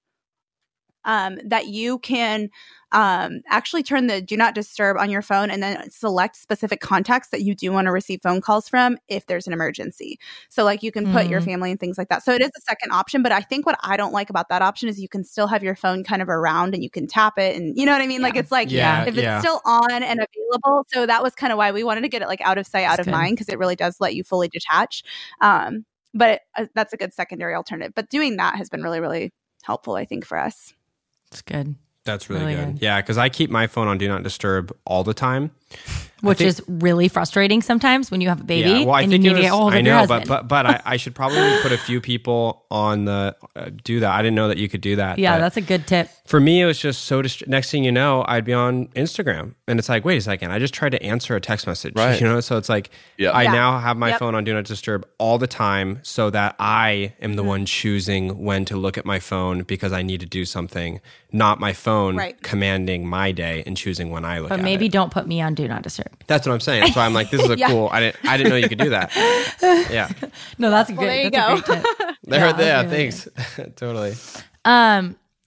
that you can actually turn the do not disturb on your phone, and then select specific contacts that you do want to receive phone calls from if there's an emergency. So like you can put your family and things like that. So it is a second option, but I think what I don't like about that option is you can still have your phone kind of around and you can tap it, and you know what I mean? Like it's like, if it's still on and available. So that was kind of why we wanted to get it like out of sight, out of mind, because it really does let you fully detach. But that's a good secondary alternative. But doing that has been really, really helpful, I think, for us. It's good. That's really good. Yeah, because I keep my phone on Do Not Disturb all the time. Which is really frustrating sometimes when you have a baby. Yeah, well, I and think you need to get hold of your husband. but I should probably put a few people on the do that. I didn't know that you could do that. Yeah, that's a good tip. For me, it was just so next thing you know, I'd be on Instagram, and it's like, wait a second, I just tried to answer a text message, right? You know, so it's like I now have my phone on Do Not Disturb all the time, so that I am the one choosing when to look at my phone because I need to do something, not my phone commanding my day and choosing when I look at it. But maybe don't put me on Do Not Disturb. That's what I'm saying. That's why I'm like, this is a cool. I didn't know you could do that. Yeah. No, that's good. Well, there you that's go. A great tip. There, thanks. Totally.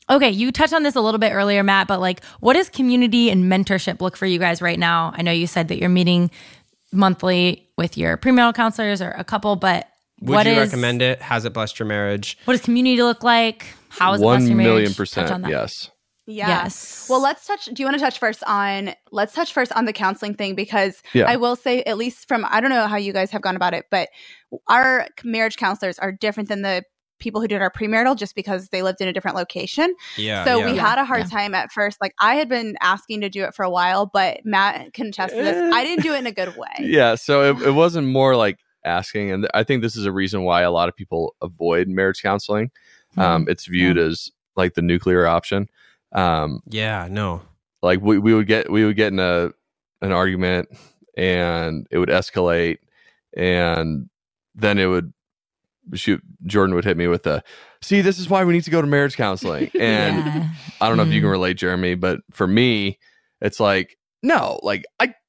Okay, you touched on this a little bit earlier, Matt, but like, what does community and mentorship look for you guys right now? I know you said that you're meeting monthly with your premarital counselors or a couple, but Would you recommend it? Has it blessed your marriage? What does community look like? How has it blessed your marriage? 1,000,000%, Touch on that. yes. Yeah. Yes. Well, do you want to touch first on the counseling thing? Because I will say, at least from, I don't know how you guys have gone about it, but our marriage counselors are different than the people who did our premarital just because they lived in a different location. Yeah. So we had a hard time at first. Like, I had been asking to do it for a while, but Matt can attest to this. I didn't do it in a good way. Yeah. So it wasn't more like asking. And I think this is a reason why a lot of people avoid marriage counseling. It's viewed as like the nuclear option. Like we would get in an argument and it would escalate, and then Jordan would hit me with this is why we need to go to marriage counseling. And I don't know if you can relate, Jeremy, but for me, it's like, no, like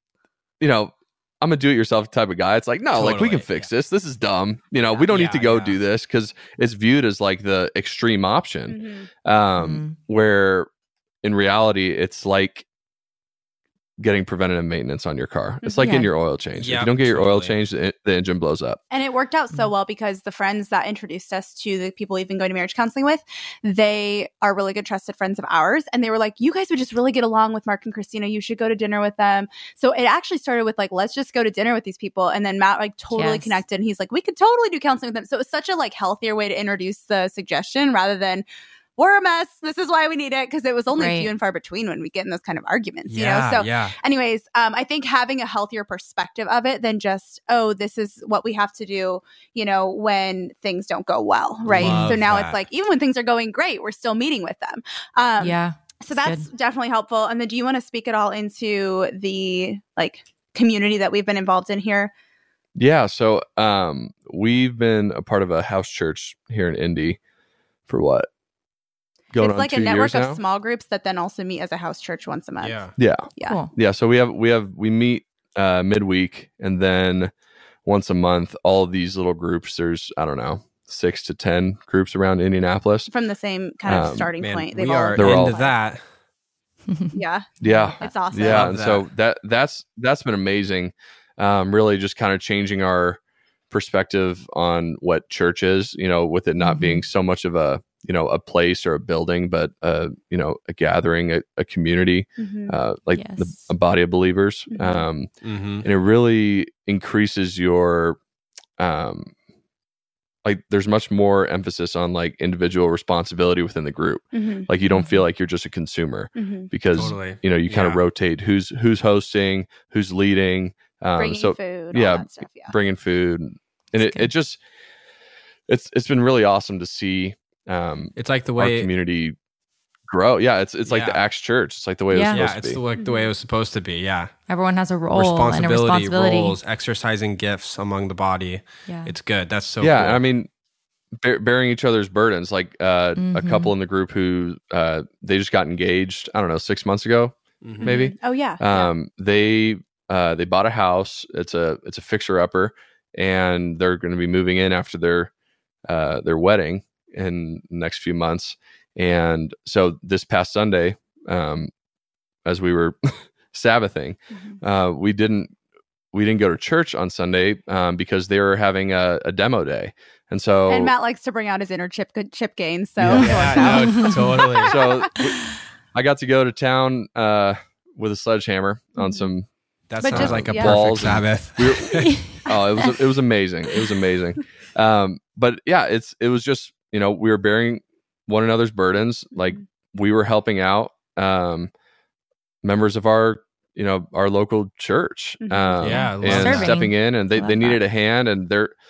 I'm a do-it-yourself type of guy. It's like, no, totally, like we can fix this. This is dumb. We don't need to go do this, because it's viewed as like the extreme option, where in reality, it's like getting preventative maintenance on your car. It's like getting your oil changed. If you don't get your oil changed, the engine blows up. And it worked out so well because the friends that introduced us to the people we've been going to marriage counseling with, they are really good trusted friends of ours. And they were like, you guys would just really get along with Mark and Christina. You should go to dinner with them. So it actually started with like, let's just go to dinner with these people. And then Matt like totally connected. And he's like, we could totally do counseling with them. So it was such a like healthier way to introduce the suggestion rather than, we're a mess. This is why we need it. Because it was only few and far between when we get in those kind of arguments, you know? So anyways, I think having a healthier perspective of it than just, this is what we have to do, when things don't go well. Right. Love so now that. It's like, even when things are going great, we're still meeting with them. So that's definitely helpful. And then do you want to speak at all into the like community that we've been involved in here? Yeah. So we've been a part of a house church here in Indy for what? It's like a network of small groups that then also meet as a house church once a month. Yeah. Cool. Yeah. So we meet midweek, and then once a month, all of these little groups. There's 6 to 10 groups around Indianapolis from the same kind of starting point. They're all into that. Yeah. It's awesome. Yeah, and so that's been amazing. Really, just kind of changing our perspective on what church is. With it not being so much of a a place or a building, but a gathering, a community, a body of believers. And it really increases your, there's much more emphasis on like individual responsibility within the group. Like you don't feel like you're just a consumer because, you kind of rotate who's hosting, who's leading, bringing food, all that stuff, bringing food. And it's been really awesome to see. It's like the way our community grow. Yeah, it's like the Acts Church. It's like the way it was supposed to be. It's the way it was supposed to be. Yeah, everyone has a role, responsibility, roles, exercising gifts among the body. Yeah, it's good. That's so. Yeah, cool. I mean, bearing each other's burdens. Like a couple in the group who they just got engaged. I don't know, 6 months ago, maybe. Oh yeah. They bought a house. It's a fixer upper, and they're going to be moving in after their wedding in the next few months. And so this past Sunday, as we were Sabbathing, we didn't go to church on Sunday because they were having a demo day. And Matt likes to bring out his inner chip gains. So totally. So I got to go to town with a sledgehammer on some. That sounds like a perfect Sabbath. It was amazing. It was amazing. But yeah, it was just, we were bearing one another's burdens. Like we were helping out members of our local church. And stepping in, and they needed a hand, and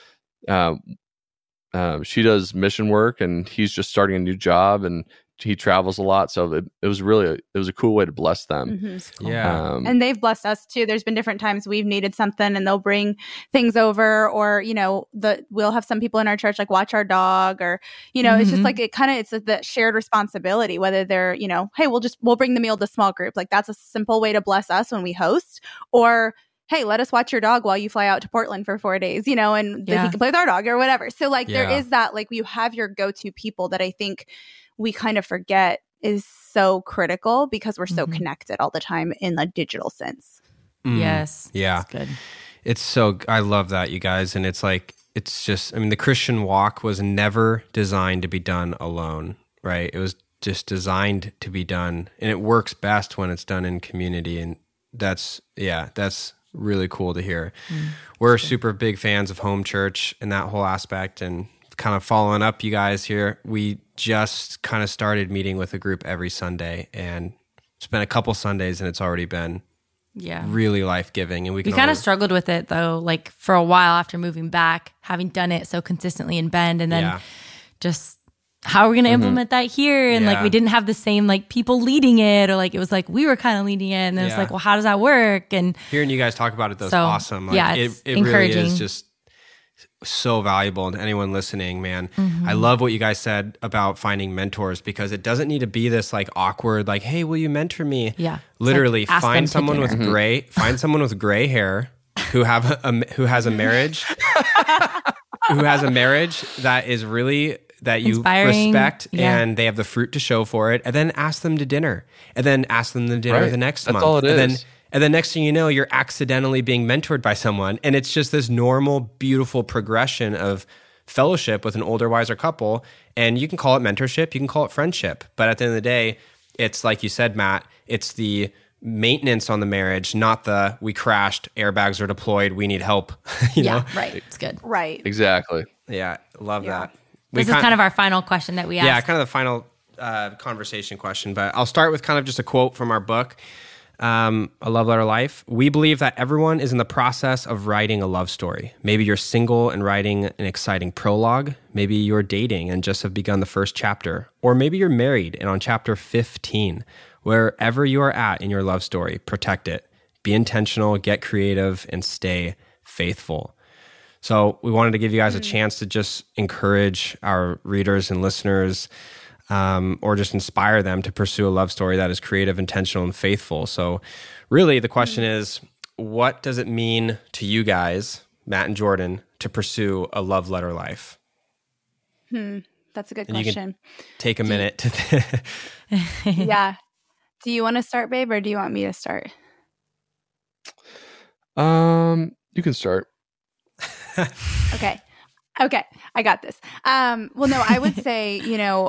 she does mission work, and he's just starting a new job, and he travels a lot. So it was a cool way to bless them. Cool. Yeah. And they've blessed us too. There's been different times we've needed something and they'll bring things over, or, we'll have some people in our church, like watch our dog, or, it's just like, it's the shared responsibility, whether they're, hey, we'll bring the meal to small group. Like that's a simple way to bless us when we host, or, hey, let us watch your dog while you fly out to Portland for 4 days, and he can play with our dog or whatever. So like there is that, like you have your go-to people that I think we kind of forget is so critical because we're so Mhm. connected all the time in a digital sense. Yes. Yeah. That's good. It's so, I love that, you guys. And it's like, it's just, I mean, the Christian walk was never designed to be done alone, right? It was just designed to be done. And it works best when it's done in community. And that's really cool to hear. We're super big fans of home church and that whole aspect. And kind of following up you guys here, we just kind of started meeting with a group every Sunday, and it's been a couple Sundays and it's already been really life-giving. And we kind of struggled with it though, like for a while after moving back, having done it so consistently in Bend, and then just how are we going to implement that here? And like, we didn't have the same like people leading it, or like, it was like, we were kind of leading it. And then it's like, well, how does that work? And hearing you guys talk about it, though, is So, awesome. Like, yeah, it it's really encouraging. is just so valuable to anyone listening, man. I love what you guys said about finding mentors, because it doesn't need to be this like awkward, like, hey, will you mentor me? Yeah. Literally It's like, ask them find to someone with dinner. find someone with gray hair who has a marriage who has a marriage that is really, that you Inspiring. respect, Yeah. and they have the fruit to show for it, and then ask them to dinner, and then ask them to dinner Right. the next That's month. all it and is. And then next thing you know, you're accidentally being mentored by someone. And it's just this normal, beautiful progression of fellowship with an older, wiser couple. And you can call it mentorship, you can call it friendship. But at the end of the day, it's like you said, Matt, it's the maintenance on the marriage, not the we crashed, airbags are deployed, we need help. you know? right. It's good. Right. Exactly. Yeah, love Yeah. that. This is kind of our final question that we asked. Yeah, kind of the final conversation question, but I'll start with kind of just a quote from our book, A Love Letter Life. We believe that everyone is in the process of writing a love story. Maybe you're single and writing an exciting prologue. Maybe you're dating and just have begun the first chapter. Or maybe you're married and on chapter 15. Wherever you are at in your love story, protect it. Be intentional, get creative, and stay faithful. So we wanted to give you guys a chance to just encourage our readers and listeners, or just inspire them to pursue a love story that is creative, intentional, and faithful. So really the question is, what does it mean to you guys, Matt and Jordan, to pursue a love letter life? That's a good And you can- question. Take a minute to Yeah. Do you want to start, babe, or do you want me to start? You can start. Okay. I got this. Well, no, I would say,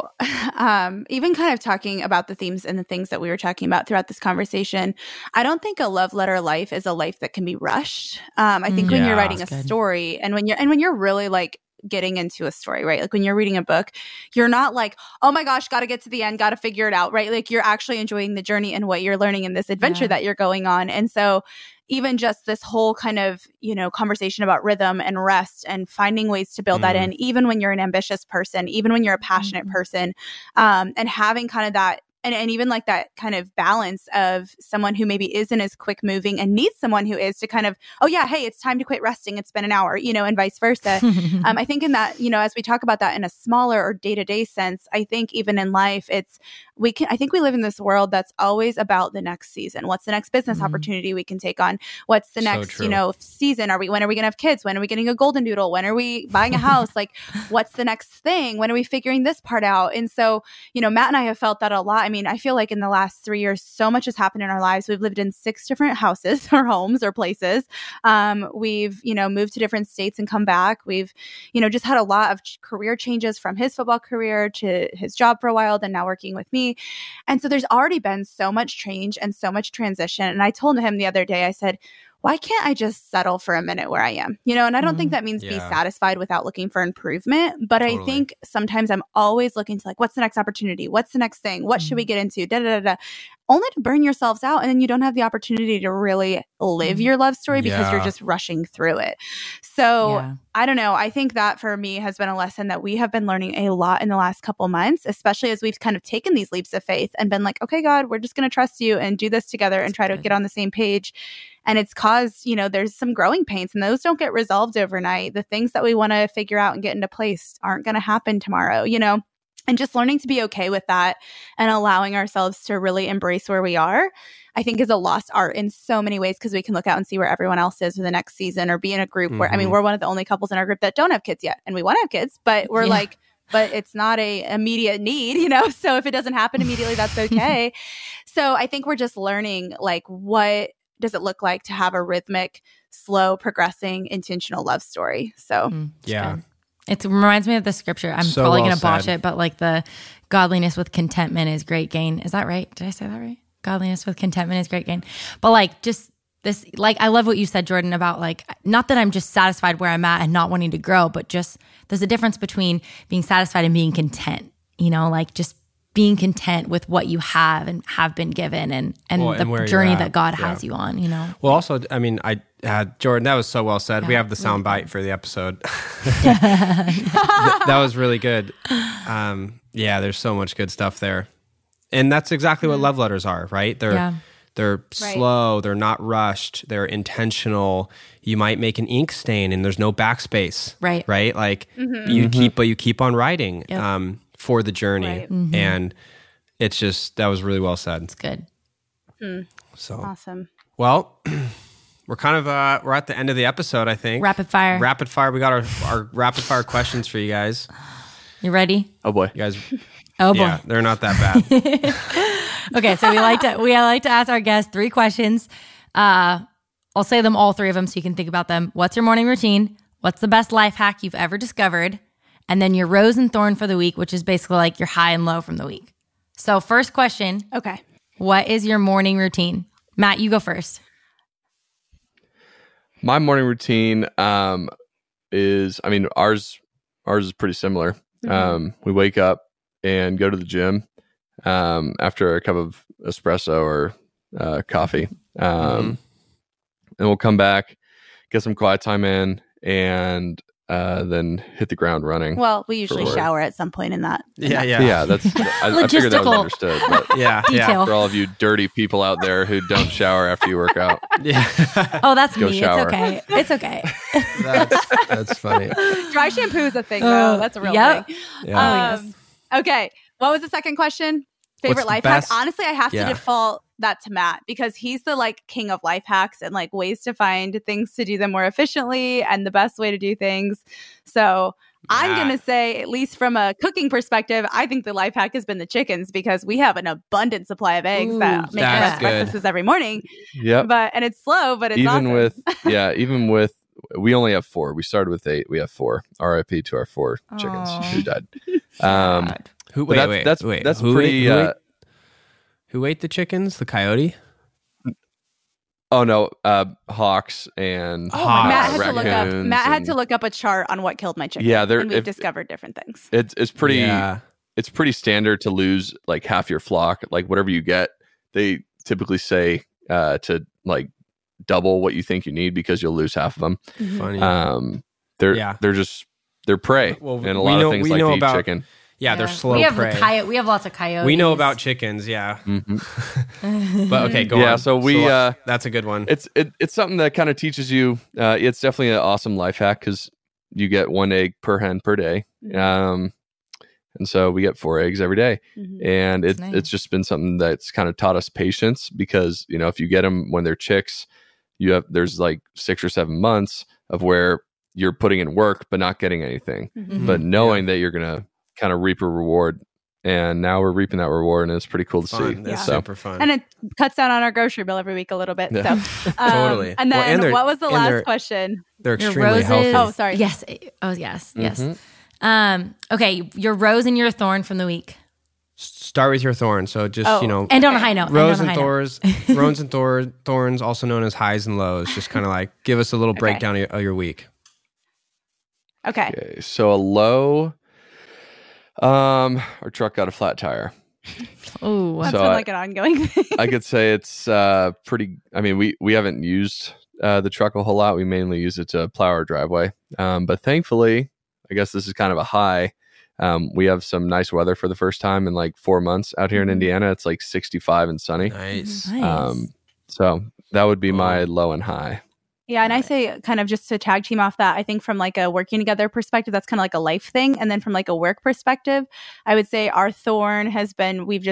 even kind of talking about the themes and the things that we were talking about throughout this conversation, I don't think a love letter life is a life that can be rushed. I think when Yeah. you're writing a That's good. story, and when you're really like getting into a story, right? Like when you're reading a book, you're not like, oh my gosh, got to get to the end, got to figure it out, right? Like you're actually enjoying the journey and what you're learning in this adventure Yeah. that you're going on. And so even just this whole kind of, conversation about rhythm and rest and finding ways to build that in, even when you're an ambitious person, even when you're a passionate person, and having kind of that, and even like that kind of balance of someone who maybe isn't as quick moving and needs someone who is to kind of, oh yeah, hey, it's time to quit resting. It's been an hour, and vice versa. I think in that, as we talk about that in a smaller or day-to-day sense, I think even in life, I think we live in this world that's always about the next season. What's the next business opportunity we can take on? What's the So next, true. season? When are we going to have kids? When are we getting a golden doodle? When are we buying a house? Like, what's the next thing? When are we figuring this part out? And so, Matt and I have felt that a lot. I mean, I feel like in the last 3 years, so much has happened in our lives. We've lived in 6 different houses or homes or places. We've, moved to different states and come back. We've, just had a lot of career changes, from his football career to his job for a while, then now working with me. And so there's already been so much change and so much transition. And I told him the other day, I said, why can't I just settle for a minute where I am? And I don't think that means be Yeah. satisfied without looking for improvement. But I Totally. think sometimes I'm always looking to like, what's the next opportunity? What's the next thing? What should we get into? Da, da, da, da. Only to burn yourselves out. And then you don't have the opportunity to really live your love story because you're Yeah. just rushing through it. So Yeah. I don't know. I think that for me has been a lesson that we have been learning a lot in the last couple months, especially as we've kind of taken these leaps of faith and been like, okay, God, we're just going to trust you and do this together and try to good. get on the same page. And it's caused, there's some growing pains, and those don't get resolved overnight. The things that we want to figure out and get into place aren't going to happen tomorrow, and just learning to be okay with that and allowing ourselves to really embrace where we are, I think is a lost art in so many ways, because we can look out and see where everyone else is for the next season, or be in a group where, Mhm. we're one of the only couples in our group that don't have kids yet, and we want to have kids, but we're Yeah. like but it's not a immediate need, you know? So if it doesn't happen immediately, that's okay. So I think we're just learning, like, what does it look like to have a rhythmic, slow, progressing, intentional love story? So Yeah. good. It reminds me of the scripture. I'm So probably well going to botch said. it, but like the godliness with contentment is great gain. Is that right? Did I say that right? Godliness with contentment is great gain. But like just this, like, I love what you said, Jordan, about like, not that I'm just satisfied where I'm at and not wanting to grow, but just there's a difference between being satisfied and being content, you know, like just being content with what you have and have been given and Well, and where the you're journey at. that God Yeah. has you on, you know? Well, also, I mean, Jordan, that was so well said. We Yeah, have the really sound bite for the episode. That was really good. Yeah, there's so much good stuff there. And that's exactly what love letters are, right? They're slow, they're not rushed, they're intentional. You might make an ink stain and there's no backspace. Right. Right? Like you keep on writing for the journey. Right. And it's just, that was really well said. It's good. So awesome. well, we're kind of we're at the end of the episode, I think. Rapid fire. Rapid fire. We got our rapid fire questions for you guys. You ready? Oh boy. You guys, Oh boy. yeah, they're not that bad. Okay, so we like to ask our guests 3 questions. I'll say them, all 3 of them, so you can think about them. What's your morning routine? What's the best life hack you've ever discovered? And then your rose and thorn for the week, which is basically like your high and low from the week. So first question, Okay. what is your morning routine? Matt, you go first. My morning routine is, I mean, ours is pretty similar. We wake up and go to the gym after a cup of espresso or coffee. And we'll come back, get some quiet time in, and then hit the ground running. Well, we usually work. shower at some point in that. Yeah, that's I figured that was Logistical. understood. But Yeah, Detail. for all of you dirty people out there who don't shower after you work out, yeah. Oh, that's Go me. shower. It's okay. It's okay. That's funny. Dry shampoo is a thing, though. That's a real Yep. thing. Yeah. Okay. What was the second question? Favorite the life best- hack? Honestly, I have to Yeah. default that to Matt because he's the like king of life hacks and like ways to find things to do them more efficiently and the best way to do things. So I'm Matt. going to say, at least from a cooking perspective, I think the life hack has been the chickens because we have an abundant supply of eggs Ooh, that make that's us good. breakfasts every morning. yep. And it's slow, but it's Even awesome. with we only have 4. We started with 8. We have 4. RIP to our 4 chickens Aw. who died. God. Who? But Wait, that's wait. that's Who pretty. who ate the chickens? The coyote? Oh no, hawks and Oh, Hawks. Matt had to look up. raccoons Matt had and- to look up a chart on what killed my chicken. Yeah, there- and we've if- discovered different things. It's pretty. Yeah. It's pretty standard to lose like half your flock. Like whatever you get, they typically say to like double what you think you need because you'll lose half of them. Funny. They're prey, Well, and a we lot know- of things we like know to eat about- chicken. yeah, they're slow We have prey. we have lots of coyotes. We know about chickens, yeah. But okay, go on. Yeah, so we, that's a good one. It's something that kind of teaches you. It's definitely an awesome life hack because you get 1 egg per hen per day, and so we get 4 eggs every day. And That's nice. it's just been something that's kind of taught us patience because if you get them when they're chicks, there's like 6 or 7 months of where you're putting in work but not getting anything, but knowing that you're gonna kind of reap a reward. And now we're reaping that reward, and it's pretty cool to fun. see. That's Yeah. So super fun. And it cuts down on our grocery bill every week a little bit. Yeah. So Totally. And Well, then and they're- what was the and last they're- question? They're Your extremely roses. healthy. Oh, sorry. Yes. Oh, yes. Yes. Mhm. Okay. Your rose and your thorn from the week. Start with your thorn. So just, Oh. End on a high note. rose End on and a high note. thorns, rose and thorns, also known as highs and lows. Just kind of like give us a little breakdown of your week. Okay. Okay, so a low. Our truck got a flat tire. Ooh. That's So been I- like an ongoing thing. I could say it's pretty. I mean, we haven't used the truck a whole lot. We mainly use it to plow our driveway. But thankfully, I guess this is kind of a high. We have some nice weather for the first time in like 4 months out here in Indiana. It's like 65 and sunny. Nice. Nice. So that would be my low and high. Yeah, and I say kind of just to tag team off that, I think from like a working together perspective, that's kind of like a life thing. And then from like a work perspective, I would say our thorn has been, we've just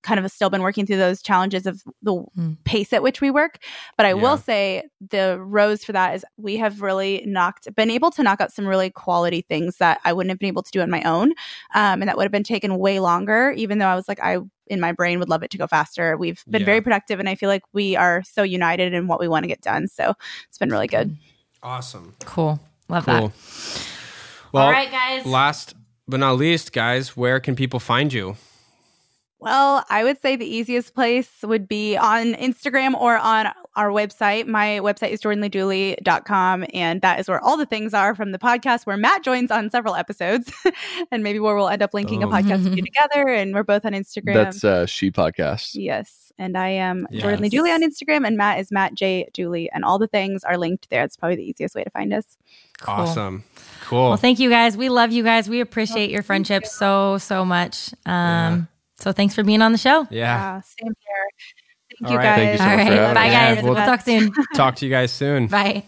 kind of still been working through those challenges of the pace at which we work. But I will say the rose for that is we have really been able to knock out some really quality things that I wouldn't have been able to do on my own. And that would have been taken way longer, even though I was like, in my brain would love it to go faster. We've been very productive, and I feel like we are so united in what we want to get done. So it's been really good. Awesome. Cool. Love that. Well, all right, guys. Last but not least, guys, where can people find you? Well, I would say the easiest place would be on Instagram or on our website. My website is jordanleedooley.com, and that is where all the things are from the podcast, where Matt joins on several episodes, and maybe where we'll end up linking a podcast with you together, and we're both on Instagram. That's She Podcast. Yes, and I am Jordan Lee Dooley on Instagram, and Matt is Matt J. Dooley, and all the things are linked there. It's probably the easiest way to find us. Cool. Awesome. Cool. Well, thank you guys. We love you guys. We appreciate your friendship so much. So thanks for being on the show. Yeah. Same here. Thank All you right. guys. Thank you so much for having Bye, us. guys. We'll We'll talk soon. Talk to you guys soon. Bye.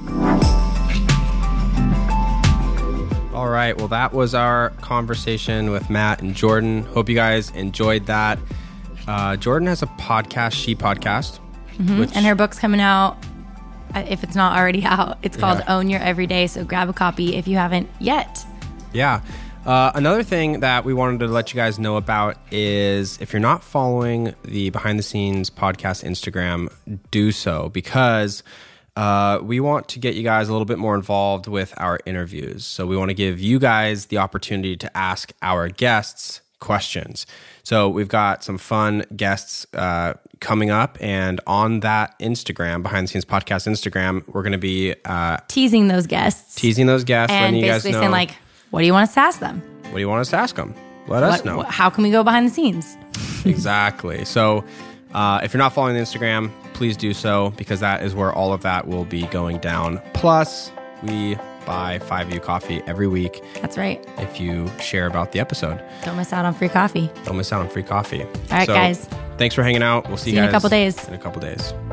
All right. Well, that was our conversation with Matt and Jordan. Hope you guys enjoyed that. Jordan has a podcast, She Podcast. Which, And her book's coming out, if it's not already out. It's called Own Your Everyday. So grab a copy if you haven't yet. Yeah. Another thing that we wanted to let you guys know about is if you're not following the Behind the Scenes podcast Instagram, do so, because we want to get you guys a little bit more involved with our interviews. So we want to give you guys the opportunity to ask our guests questions. So we've got some fun guests coming up, and on that Instagram, Behind the Scenes podcast Instagram, we're going to be Teasing those guests. and And letting you guys basically know, saying like, what do you want us to ask them? what do you want us to ask them? Let us know. How can we go behind the scenes? Exactly. So if you're not following the Instagram, please do so, because that is where all of that will be going down. Plus, we buy 5U coffee every week That's right. if you share about the episode. Don't miss out on free coffee. Don't miss out on free coffee. All right, guys. Thanks for hanging out. We'll see you See you guys in a couple days. In a couple days.